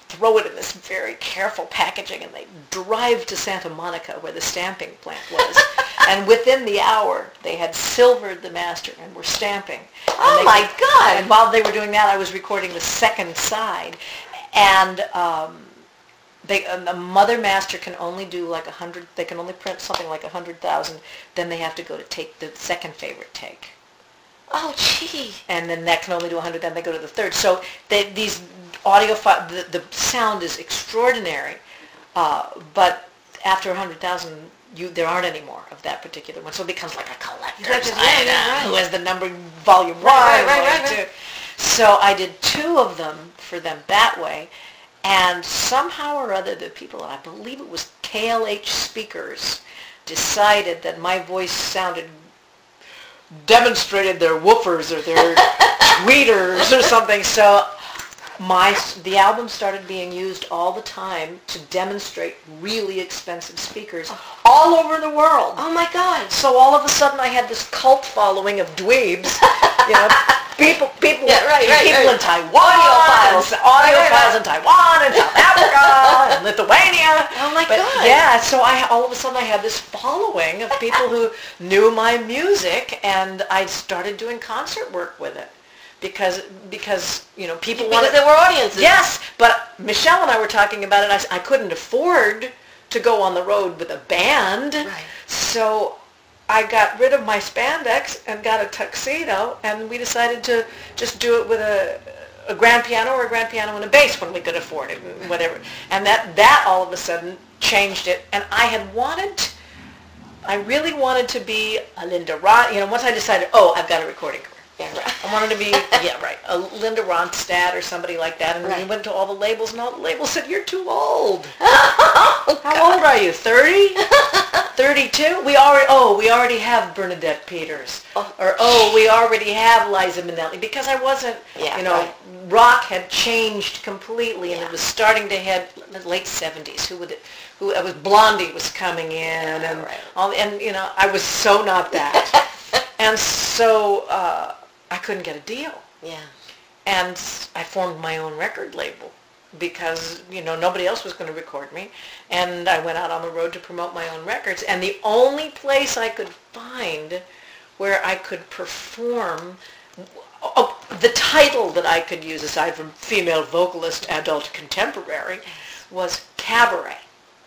Speaker 3: throw it in this very careful packaging, and they drive to Santa Monica where the stamping plant was. And within the hour, they had silvered the master and were stamping.
Speaker 4: Oh,
Speaker 3: And they
Speaker 4: my
Speaker 3: could-
Speaker 4: God.
Speaker 3: And while they were doing that, I was recording the second side. And um, they, uh, the mother master can only do like a hundred, they can only print something like a hundred thousand. Then they have to go to take the second favorite take.
Speaker 4: Oh, gee.
Speaker 3: And then that can only do one hundred, then they go to the third. So they, these audio, the, the sound is extraordinary, uh, but after one hundred thousand, you there aren't any more of that particular one. So it becomes like a collector's
Speaker 4: Collector's, yeah,
Speaker 3: item.
Speaker 4: yeah, right.
Speaker 3: Who has the number volume one,
Speaker 4: Right, right, right,
Speaker 3: volume
Speaker 4: right,
Speaker 3: two. So I did two of them for them that way, and somehow or other the people, and I believe it was K L H Speakers, decided that my voice sounded, demonstrated their woofers or their tweeters or something. So my the album started being used all the time to demonstrate really expensive speakers all over the world.
Speaker 4: Oh, my God.
Speaker 3: So all of a sudden I had this cult following of dweebs, you know, people, people,
Speaker 4: Yeah, right, right,
Speaker 3: people
Speaker 4: right.
Speaker 3: in Taiwan,
Speaker 4: Audiophiles.
Speaker 3: and audiophiles
Speaker 4: Right, right,
Speaker 3: in Taiwan and South Africa and Lithuania.
Speaker 4: Oh, my
Speaker 3: But
Speaker 4: God.
Speaker 3: yeah, so I all of a sudden I had this following of people who knew my music, and I started doing concert work with it because because you know people
Speaker 4: Because
Speaker 3: wanted.
Speaker 4: there were audiences.
Speaker 3: Yes, but Michelle and I were talking about it. I, s- I couldn't afford to go on the road with a band,
Speaker 4: Right.
Speaker 3: so I got rid of my spandex and got a tuxedo, and we decided to just do it with a, a grand piano or a grand piano and a bass when we could afford it, and whatever. And that that all of a sudden changed it. And I had wanted, I really wanted to be a Linda Ron. You know, once I decided, oh, I've got a recording career.
Speaker 4: Yeah, right.
Speaker 3: I wanted to be, yeah, right, a Linda Ronstadt or somebody like that. And we
Speaker 4: Right.
Speaker 3: went to all the labels, and all the labels said, you're too old. How old are you, thirty? thirty-two? We already, oh, we already have Bernadette Peters.
Speaker 4: Oh.
Speaker 3: Or, oh, we already have Liza Minnelli. Because I wasn't,
Speaker 4: Yeah,
Speaker 3: you know,
Speaker 4: right.
Speaker 3: rock had changed completely, and
Speaker 4: Yeah.
Speaker 3: it was starting to head late seventies. Who would it, who, it was Blondie was coming in, and
Speaker 4: right.
Speaker 3: all, and, you know, I was so not that. And so uh, I couldn't get a deal.
Speaker 4: Yeah.
Speaker 3: And I formed my own record label because, you know, nobody else was going to record me. And I went out on the road to promote my own records. And the only place I could find where I could perform, oh, the title that I could use aside from female vocalist, adult contemporary, was cabaret.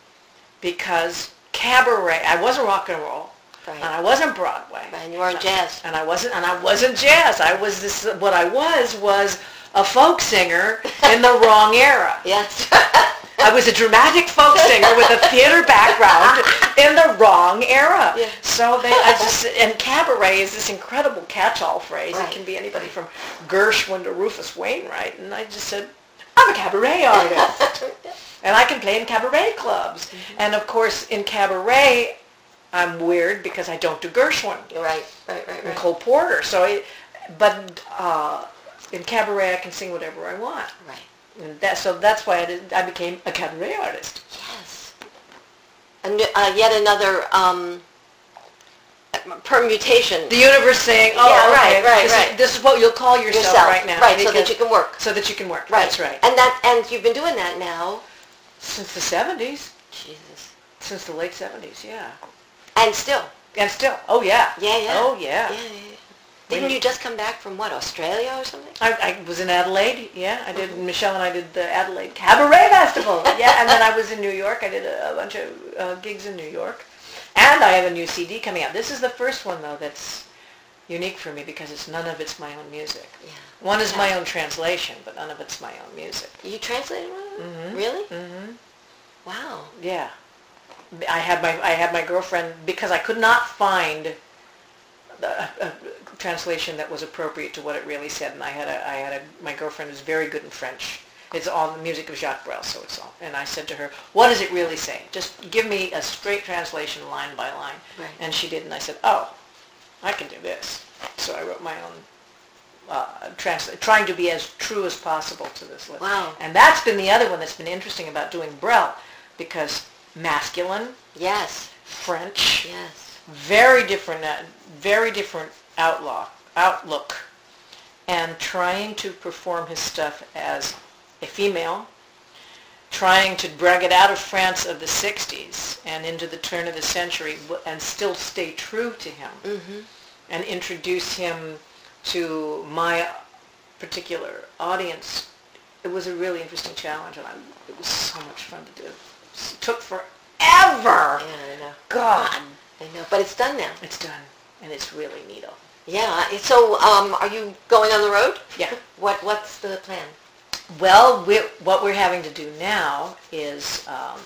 Speaker 3: Because cabaret, I wasn't rock and roll.
Speaker 4: Right.
Speaker 3: And I wasn't Broadway.
Speaker 4: And you weren't jazz.
Speaker 3: And I wasn't, and I wasn't jazz. I was this. What I was was a folk singer in the wrong era.
Speaker 4: Yes.
Speaker 3: I was a dramatic folk singer with a theater background in the wrong era.
Speaker 4: Yeah.
Speaker 3: So they, I just, and cabaret is this incredible catch-all phrase.
Speaker 4: Right.
Speaker 3: It can be anybody from Gershwin to Rufus Wainwright. And I just said, I'm a cabaret artist, and I can play in cabaret clubs.
Speaker 4: Mm-hmm.
Speaker 3: And of course, in cabaret, I'm weird because I don't do Gershwin
Speaker 4: You're right. Right, right,
Speaker 3: and
Speaker 4: right.
Speaker 3: Cole Porter. So, it, but uh, in cabaret, I can sing whatever I want.
Speaker 4: Right.
Speaker 3: And that, so that's why I, did, I became a cabaret artist.
Speaker 4: Yes. And uh, yet another um, permutation.
Speaker 3: The universe saying, "Oh,
Speaker 4: Yeah, right,
Speaker 3: okay,
Speaker 4: right,
Speaker 3: this,
Speaker 4: right.
Speaker 3: Is, this is what you'll call yourself,
Speaker 4: yourself
Speaker 3: right now,
Speaker 4: right? So that
Speaker 3: because-
Speaker 4: you can work.
Speaker 3: so that you can work."
Speaker 4: Right.
Speaker 3: That's right.
Speaker 4: And that and you've been doing that now.
Speaker 3: Since the seventies,
Speaker 4: Jesus.
Speaker 3: since the late seventies, yeah,
Speaker 4: And still.
Speaker 3: and still, oh yeah,
Speaker 4: Yeah, yeah.
Speaker 3: oh yeah.
Speaker 4: Yeah, yeah, yeah. Didn't you just come back from what, Australia or something?
Speaker 3: I, I was in Adelaide, yeah. I did, Michelle and I did the Adelaide Cabaret Festival, yeah. And then I was in New York. I did a, a bunch of uh, gigs in New York. And I have a new C D coming out. This is the first one, though, that's unique for me because it's none of it's my own music.
Speaker 4: Yeah.
Speaker 3: One is my own translation, but none of it's my own music.
Speaker 4: You translated one?
Speaker 3: Mhm.
Speaker 4: Really?
Speaker 3: Mm-hmm.
Speaker 4: Wow.
Speaker 3: Yeah. I had my I had my girlfriend, because I could not find a, a translation that was appropriate to what it really said, and I had a I had a my girlfriend is very good in French. It's all the music of Jacques Brel, so it's all. And I said to her, "What does it really say? Just give me a straight translation, line by line."
Speaker 4: Right.
Speaker 3: And she did, and I said, "Oh, I can do this." So I wrote my own uh, translation, trying to be as true as possible to this list.
Speaker 4: Wow.
Speaker 3: And that's been the other one that's been interesting about doing Brel, because masculine,
Speaker 4: Yes.
Speaker 3: French,
Speaker 4: Yes.
Speaker 3: very different, uh, very different outlook, outlook, and trying to perform his stuff as a female, trying to drag it out of France of the sixties and into the turn of the century w- and still stay true to him
Speaker 4: Mm-hmm.
Speaker 3: and introduce him to my particular audience. It was a really interesting challenge, and I, it was so much fun to do. It took forever.
Speaker 4: Yeah, I know.
Speaker 3: God.
Speaker 4: I know. But it's done now.
Speaker 3: It's done, and it's really neato.
Speaker 4: Yeah. So, um, are you going on the road?
Speaker 3: Yeah.
Speaker 4: What What's the plan?
Speaker 3: Well, we, what we're having to do now is um,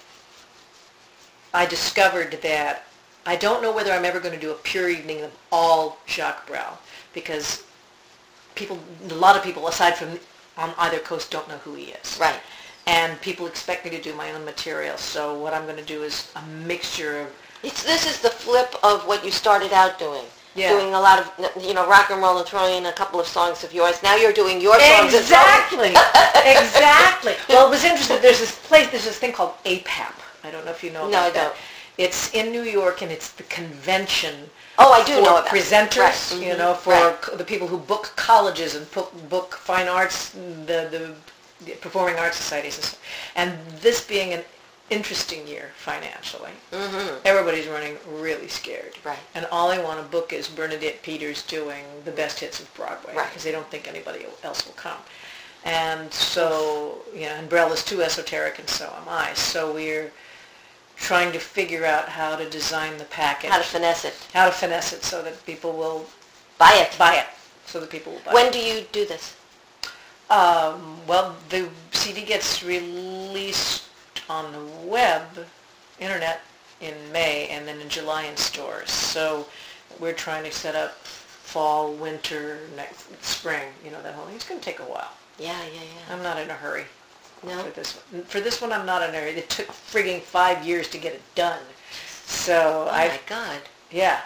Speaker 3: I discovered that I don't know whether I'm ever going to do a pure evening of all Jacques Brel, because people, a lot of people, aside from on either coast, don't know who he is.
Speaker 4: Right.
Speaker 3: And people expect me to do my own material. So what I'm going to do is a mixture of...
Speaker 4: It's, this is the flip of what you started out doing.
Speaker 3: Yeah.
Speaker 4: Doing a lot of, you know, rock and roll and throwing in a couple of songs of yours. Now you're doing your songs. and
Speaker 3: Exactly. Exactly. Well, it was interesting. There's this place, there's this thing called A P A P. I don't know if you know about
Speaker 4: No, I
Speaker 3: that.
Speaker 4: don't.
Speaker 3: It's in New York, and it's the convention
Speaker 4: Oh, I do
Speaker 3: for
Speaker 4: know about it.
Speaker 3: presenters,
Speaker 4: Right.
Speaker 3: you
Speaker 4: Mhm.
Speaker 3: know, for
Speaker 4: Right.
Speaker 3: c- the people who book colleges and book, book fine arts, the, the, the performing arts societies and stuff. And this being an interesting year financially,
Speaker 4: Mm-hmm.
Speaker 3: everybody's running really scared.
Speaker 4: Right.
Speaker 3: And all they want to book is Bernadette Peters doing the best hits of Broadway,
Speaker 4: Right.
Speaker 3: because they don't think anybody else will come. And so, you know, and Brel is too esoteric, and so am I. So we're trying to figure out how to design the package,
Speaker 4: How to finesse it.
Speaker 3: how to finesse it so that people will
Speaker 4: Buy it.
Speaker 3: buy it, so that people will buy
Speaker 4: When
Speaker 3: it.
Speaker 4: do you do this?
Speaker 3: Um, well, the C D gets released on the web, internet, in May, and then in July in stores. So we're trying to set up fall, winter, next spring. You know, that whole thing. It's going to take a while.
Speaker 4: Yeah, yeah, yeah.
Speaker 3: I'm not in a hurry
Speaker 4: No?
Speaker 3: for this one. For this one, I'm not in a hurry. It took frigging five years to get it done. So
Speaker 4: Oh,
Speaker 3: I,
Speaker 4: my God.
Speaker 3: yeah.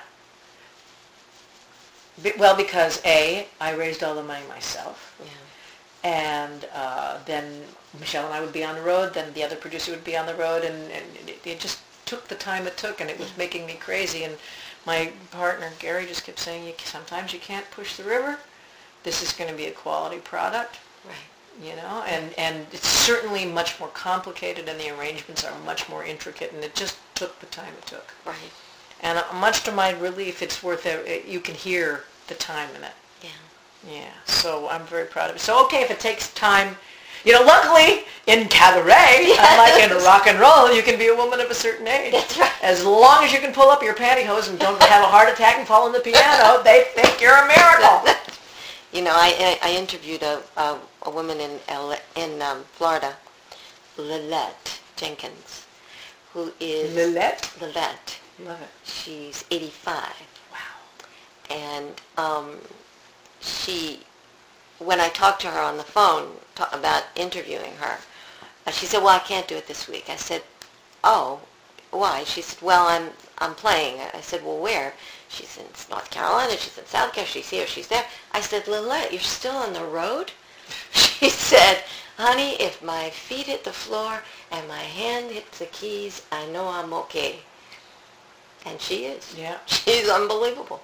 Speaker 3: Be- well, because A, I raised all the money myself.
Speaker 4: Yeah.
Speaker 3: And uh, then Michelle and I would be on the road, then the other producer would be on the road, and, and it, it just took the time it took, and it was making me crazy. And my partner, Gary, just kept saying, "You sometimes you can't push the river. This is going to be a quality product."
Speaker 4: Right.
Speaker 3: You know, and, and it's certainly much more complicated, and the arrangements are much more intricate, and it just took the time it took.
Speaker 4: Right.
Speaker 3: And uh, much to my relief, it's worth it. it. You can hear the time in it.
Speaker 4: Yeah.
Speaker 3: Yeah, so I'm very proud of it. So, okay, if it takes time, you know, luckily in cabaret, unlike in rock and roll, you can be a woman of a certain age.
Speaker 4: That's right.
Speaker 3: As long as you can pull up your pantyhose and don't have a heart attack and fall on the piano, they think you're a miracle.
Speaker 4: You know, I I, I interviewed a, a a woman in L- in um, Florida, Lillette Jenkins, who is
Speaker 3: Lillette?
Speaker 4: Lillette.
Speaker 3: Love it.
Speaker 4: She's eighty-five,
Speaker 3: Wow.
Speaker 4: and um, she, when I talked to her on the phone ta- about interviewing her, uh, she said, "Well, I can't do it this week." I said, "Oh, why?" She said, "Well, I'm I'm playing." I said, "Well, where?" She's in North Carolina. She's in South Carolina. She's here. She's there. I said, "Lillette, you're still on the road?" She said, "Honey, if my feet hit the floor and my hand hits the keys, I know I'm okay." And she is.
Speaker 3: Yeah.
Speaker 4: She's unbelievable.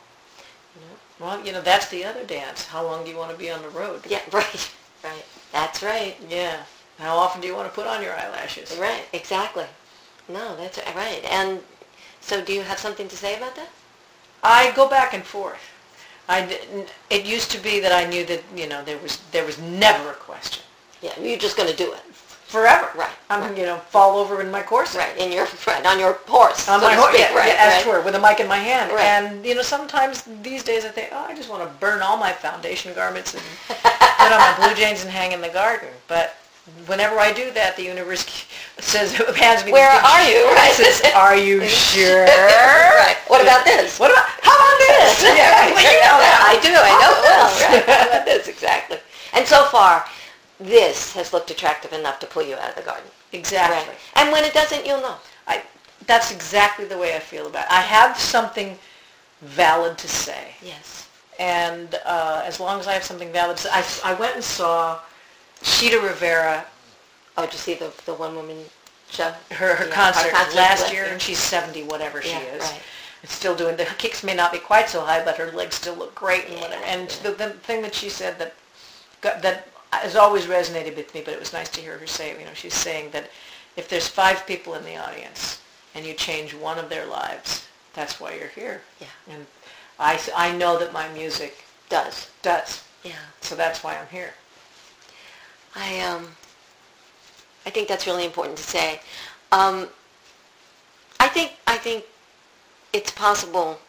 Speaker 3: Well, you know, that's the other dance. How long do you want to be on the road?
Speaker 4: Yeah, right. Right. That's right.
Speaker 3: Yeah. How often do you want to put on your eyelashes?
Speaker 4: Right. Exactly. No, that's right. And so do you have something to say about that?
Speaker 3: I go back and forth. I didn't- it used to be that I knew that, you know, there was there was never a question.
Speaker 4: Yeah, you're just going to do it.
Speaker 3: Forever.
Speaker 4: Right.
Speaker 3: I'm
Speaker 4: right.
Speaker 3: going to, you know, fall over in my corset.
Speaker 4: Right, in your right, on your horse.
Speaker 3: On
Speaker 4: so
Speaker 3: my
Speaker 4: to
Speaker 3: horse,
Speaker 4: speak.
Speaker 3: yeah,
Speaker 4: right,
Speaker 3: yeah, as
Speaker 4: right.
Speaker 3: it were, with a mic in my hand.
Speaker 4: Right.
Speaker 3: And, you know, sometimes these days I think, oh, I just want to burn all my foundation garments and put on my blue jeans and hang in the garden. But whenever I do that, the universe says, hands me
Speaker 4: Where
Speaker 3: the
Speaker 4: are you? Right.
Speaker 3: says, are you sure?
Speaker 4: Right. What about this?
Speaker 3: What about, how about this? Yeah, well, you know that.
Speaker 4: I do. I know it well.
Speaker 3: How
Speaker 4: Right.
Speaker 3: about
Speaker 4: How about this? Exactly. And so far, this has looked attractive enough to pull you out of the garden.
Speaker 3: Exactly.
Speaker 4: Right. And when it doesn't, you'll know.
Speaker 3: I, that's exactly the way I feel about it. I have something valid to say.
Speaker 4: Yes.
Speaker 3: And uh, as long as I have something valid to say, I, I went and saw Sheeta Rivera,
Speaker 4: Oh, did you see the the one woman show?
Speaker 3: her, her
Speaker 4: Yeah,
Speaker 3: concert,
Speaker 4: concert
Speaker 3: last year, and she's seventy, whatever
Speaker 4: Yeah,
Speaker 3: she is.
Speaker 4: right.
Speaker 3: It's still doing, the kicks may not be quite so high, but her legs still look great and
Speaker 4: Yeah,
Speaker 3: whatever. And
Speaker 4: yeah.
Speaker 3: the, the thing that she said that got, that has always resonated with me, but it was nice to hear her say it. You know, she's saying that if there's five people in the audience and you change one of their lives, that's why you're here.
Speaker 4: Yeah.
Speaker 3: And I, I know that my music
Speaker 4: Does.
Speaker 3: does.
Speaker 4: Yeah.
Speaker 3: So that's why I'm here.
Speaker 4: I um, I think that's really important to say. Um, I think I think it's possible.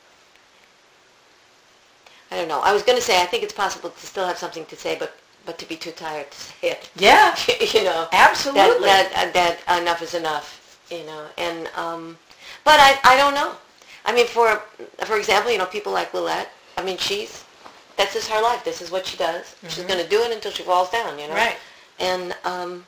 Speaker 4: I don't know. I was going to say I think it's possible to still have something to say, but but to be too tired to say it.
Speaker 3: Yeah.
Speaker 4: You know.
Speaker 3: Absolutely.
Speaker 4: That, that that enough is enough. You know. And um, but I I don't know. I mean, for for example, you know, people like Lillette. I mean, she's that's just her life. This is what she does. Mm-hmm. She's going to do it until she falls down. You know.
Speaker 3: Right.
Speaker 4: And um,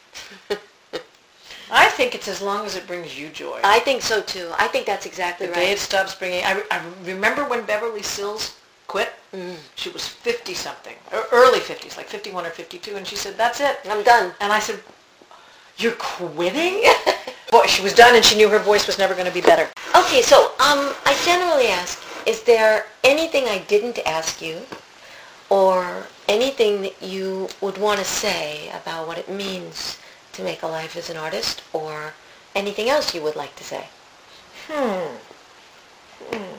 Speaker 3: I think it's as long as it brings you joy.
Speaker 4: I think so too. I think that's exactly
Speaker 3: the
Speaker 4: right.
Speaker 3: day it stops bringing. I, I remember when Beverly Sills quit.
Speaker 4: Mm.
Speaker 3: She was fifty something, or early fifties, like fifty-one or fifty-two, and she said, "That's it,
Speaker 4: I'm done."
Speaker 3: And I said, "You're quitting?" Boy, she was done, and she knew her voice was never going to be better.
Speaker 4: Okay, so um, I generally ask: is there anything I didn't ask you, or anything that you would want to say about what it means to make a life as an artist, or anything else you would like to say?
Speaker 3: Hmm. hmm.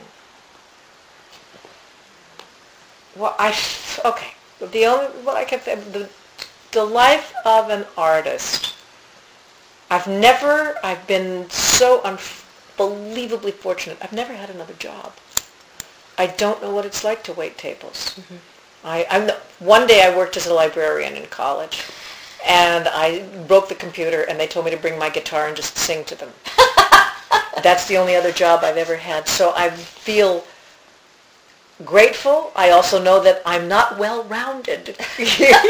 Speaker 3: Well, I okay. The only what I can say, the the life of an artist. I've never. I've been so unbelievably fortunate. I've never had another job. I don't know what it's like to wait tables. Mm-hmm. I I'm the, one day I worked as a librarian in college, and I broke the computer, and they told me to bring my guitar and just sing to them. That's the only other job I've ever had. So I feel grateful. I also know that I'm not well-rounded.
Speaker 4: Do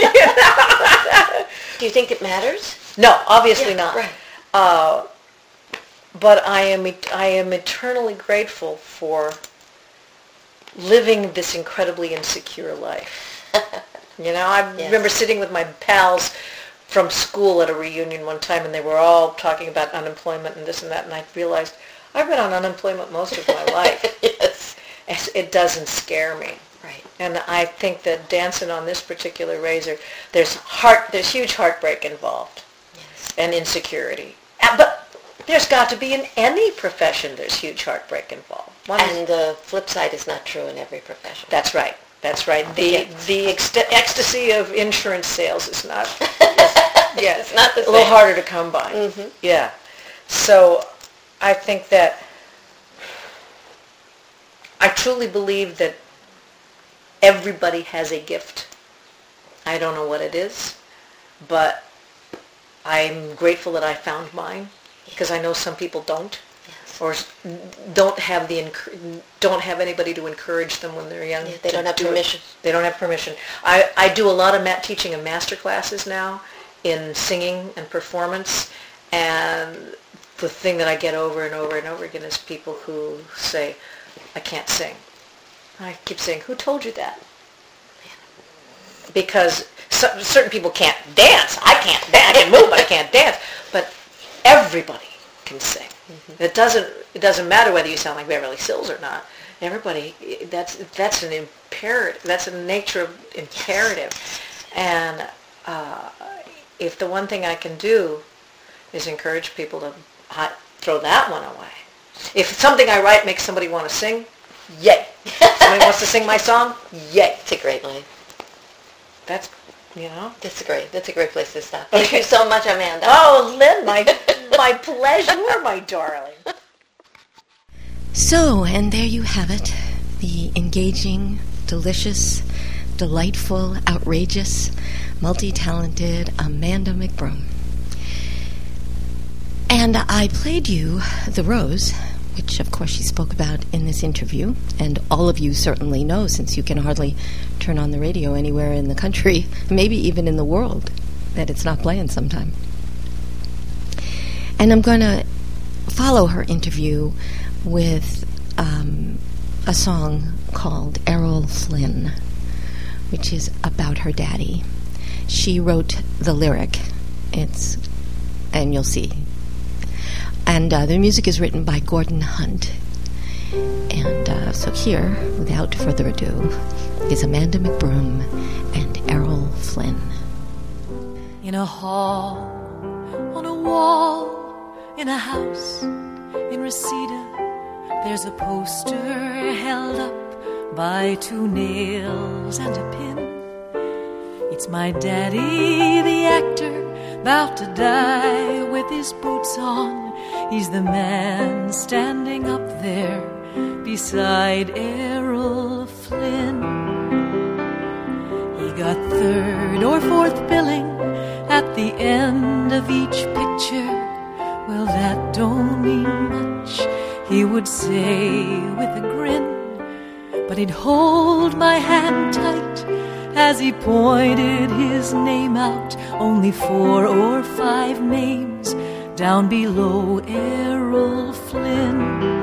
Speaker 4: you think it matters?
Speaker 3: No, obviously
Speaker 4: Yeah,
Speaker 3: not.
Speaker 4: right.
Speaker 3: Uh, but I am I am eternally grateful for living this incredibly insecure life. You know, I
Speaker 4: Yes.
Speaker 3: remember sitting with my pals from school at a reunion one time, and they were all talking about unemployment and this and that, and I realized I've been on unemployment most of my life.
Speaker 4: Yes.
Speaker 3: It doesn't scare me.
Speaker 4: Right.
Speaker 3: And I think that dancing on this particular razor, there's heart, there's huge heartbreak involved,
Speaker 4: Yes.
Speaker 3: and insecurity. Uh, But there's got to be in any profession. There's huge heartbreak involved. One is-
Speaker 4: And the flip side is not true in every profession.
Speaker 3: that's right. That's right. The
Speaker 4: Yes.
Speaker 3: the ext- ecstasy of insurance sales is not. Yeah,
Speaker 4: It's not the
Speaker 3: a little
Speaker 4: same.
Speaker 3: harder to come by.
Speaker 4: Mhm.
Speaker 3: Yeah. So I think that I truly believe that everybody has a gift. I don't know what it is, but I'm grateful that I found mine, because I know some people don't,
Speaker 4: Yes.
Speaker 3: or s- don't have the enc- don't have anybody to encourage them when they're young.
Speaker 4: Yeah, they
Speaker 3: to
Speaker 4: don't have
Speaker 3: do it.
Speaker 4: permission.
Speaker 3: They don't have permission. I, I do a lot of mat teaching and master classes now in singing and performance, and the thing that I get over and over and over again is people who say, I can't sing. I keep saying, who told you that? Because so, certain people can't dance. I can't dance. I can move, but I can't dance. But everybody can sing. Mm-hmm. It doesn't. It doesn't matter whether you sound like Beverly Sills or not. Everybody. That's that's an imperative. That's a nature of imperative. And uh, if the one thing I can do is encourage people to uh, throw that one away. If something I write makes somebody want to sing, yay. Somebody wants to sing my song, yay.
Speaker 4: It's a great line.
Speaker 3: That's, you know.
Speaker 4: That's a great. That's a great place to stop. Thank you so much, Amanda.
Speaker 3: Oh, Lynn, my my pleasure, my darling.
Speaker 1: So, and there you have it, the engaging, delicious, delightful, outrageous, multi-talented Amanda McBroom. And I played you The Rose, which of course she spoke about in this interview, and all of you certainly know, since you can hardly turn on the radio anywhere in the country, maybe even in the world, that it's not playing sometime. And I'm going to follow her interview with um, a song called Errol Flynn, which is about her daddy. She wrote the lyric. It's, and you'll see. And uh, the music is written by Gordon Hunt. And uh, so here, without further ado, is Amanda McBroom and Errol Flynn.
Speaker 2: in a hall, on a wall, in a house in Reseda. There's a poster held up by two nails and a pin. It's my daddy, the actor, about to die with his boots on. He's the man standing up there beside Errol Flynn. He got third or fourth billing at the end of each picture. Well, that don't mean much, he would say with a grin, but he'd hold my hand tight as he pointed his name out. Only four or five names down below Errol Flynn.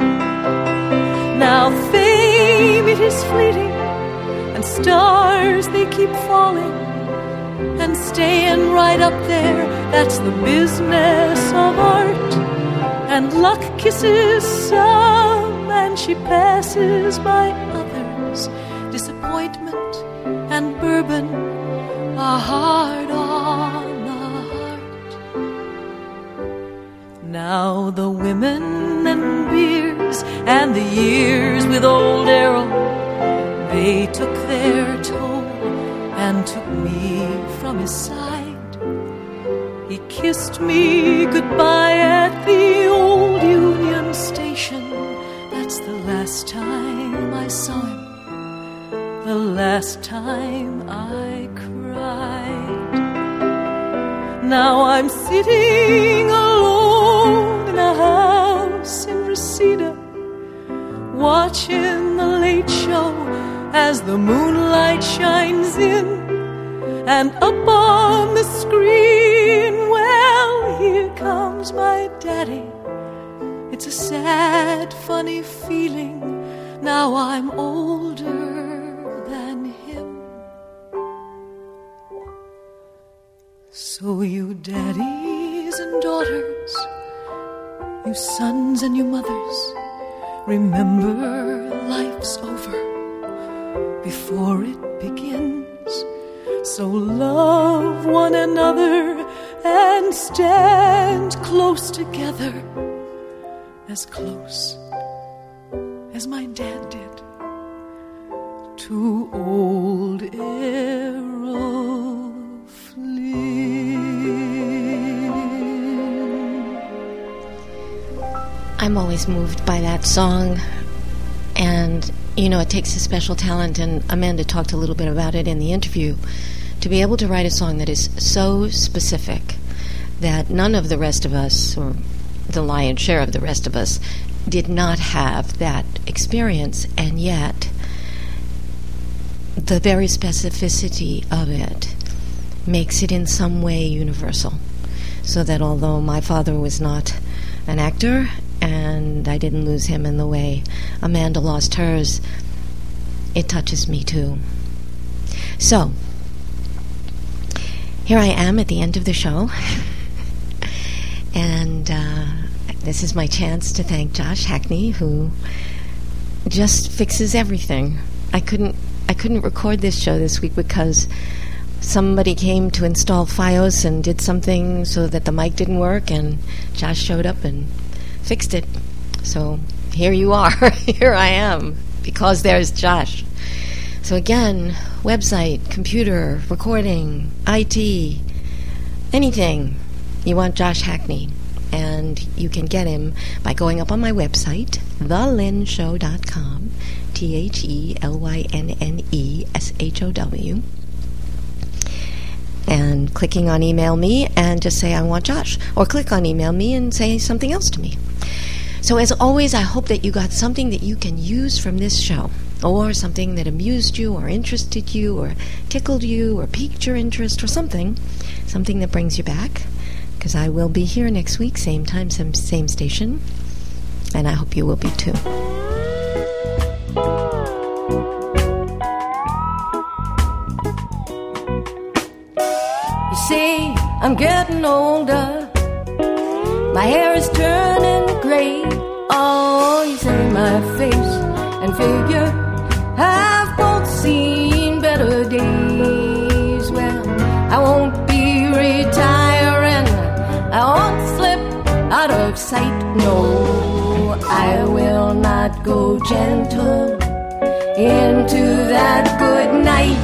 Speaker 2: Now fame, it is fleeting, and stars, they keep falling and staying right up there. That's the business of art. And luck kisses some, and she passes by others. Disappointment and bourbon are hard on the heart. Now the women and beers and the years with old Errol, they took their toll and took me from his side. He kissed me goodbye at the old Union Station. That's the last time I saw him, the last time I cried. Now I'm sitting alone in a house in Reseda, watching the late show as the moonlight shines in. And up on the screen, well, here comes my daddy. It's a sad, funny feeling. Now I'm older than him. So you daddies and daughters, you sons and you mothers, remember life's over before it begins. So love one another and stand close together, as close as my dad did to old Errol Flynn.
Speaker 1: I'm always moved by that song, and you know, it takes a special talent, and Amanda talked a little bit about it in the interview, to be able to write a song that is so specific that none of the rest of us, or the lion's share of the rest of us, did not have that experience, and yet the very specificity of it makes it in some way universal. So that although my father was not an actor, and I didn't lose him in the way Amanda lost hers, it touches me too. So, here I am at the end of the show, and uh, this is my chance to thank Josh Hackney, who just fixes everything. I couldn't I couldn't record this show this week because somebody came to install FiOS and did something so that the mic didn't work, and Josh showed up and fixed it. So here you are. Here I am, because there's Josh. So again, website, computer, recording, I T, anything, you want Josh Hackney. And you can get him by going up on my website, the lynn show dot com, T H E L Y N N E S H O W, and clicking on email me and just say I want Josh, or click on email me and say something else to me. So as always, I hope that you got something that you can use from this show, or something that amused you or interested you or tickled you or piqued your interest or something, something that brings you back, because I will be here next week, same time, same, same station, and I hope you will be too.
Speaker 2: You see, I'm getting older, my hair is turning gray. Oh, you see my face and figure have both seen better days. Well, I won't be retired
Speaker 5: out of sight. No, I will not go gentle into that good night.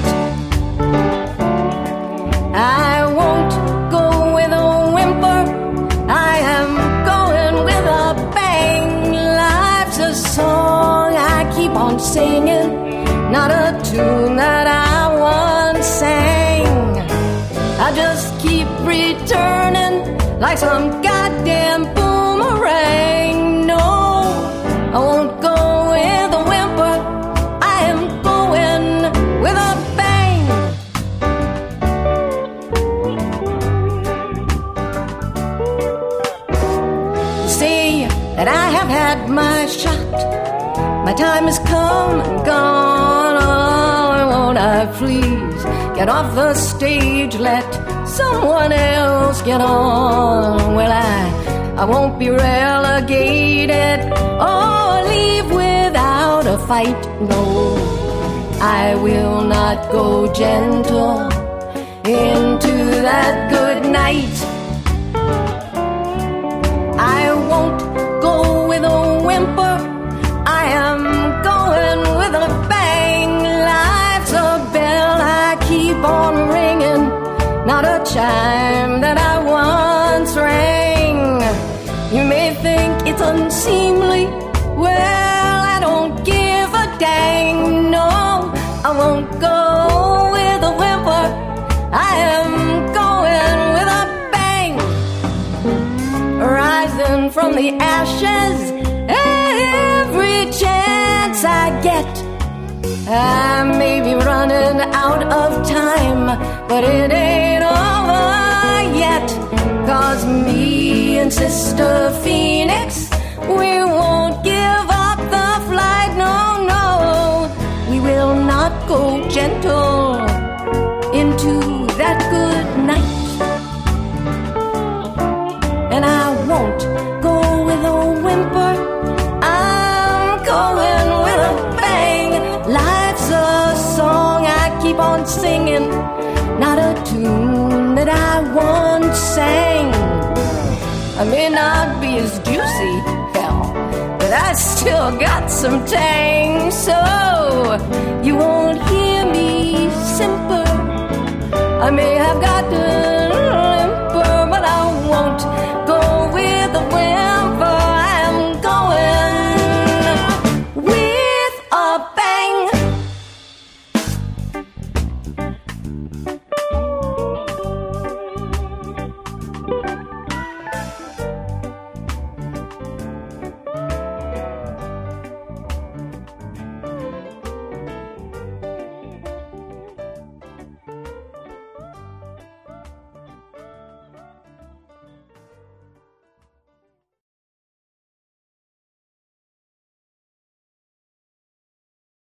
Speaker 5: I won't go with a whimper, I am going with a bang. Life's a song I keep on singing, not a tune that I once sang. I just keep returning like some goddamn boomerang. No, I won't go with a whimper, I am going with a bang. Say that I have had my shot, my time has come and gone. Oh, won't I please get off the stage, let someone else get on. Well, I, I won't be relegated or leave without a fight. No, I will not go gentle into that good night. I won't go with a whimper, I am going with a bang. Life's a bell I keep on ringing, not a chime that I once rang. You may think it's unseemly, well, I don't give a dang. No, I won't go with a whimper, I am going with a bang. Rising from the ashes every chance I get. I may be running out of time, but it ain't over yet. 'Cause me and Sister Phoenix, we won't give up the flight. No, no, we will not go gentle into that good night. And I won't go with a whimper, I'm going with a bang. Life's a song I keep on singing, not a tune that I once sang. I may not be as juicy, hell, but I still got some tang. So you won't hear me simper, I may have got a limper, but I won't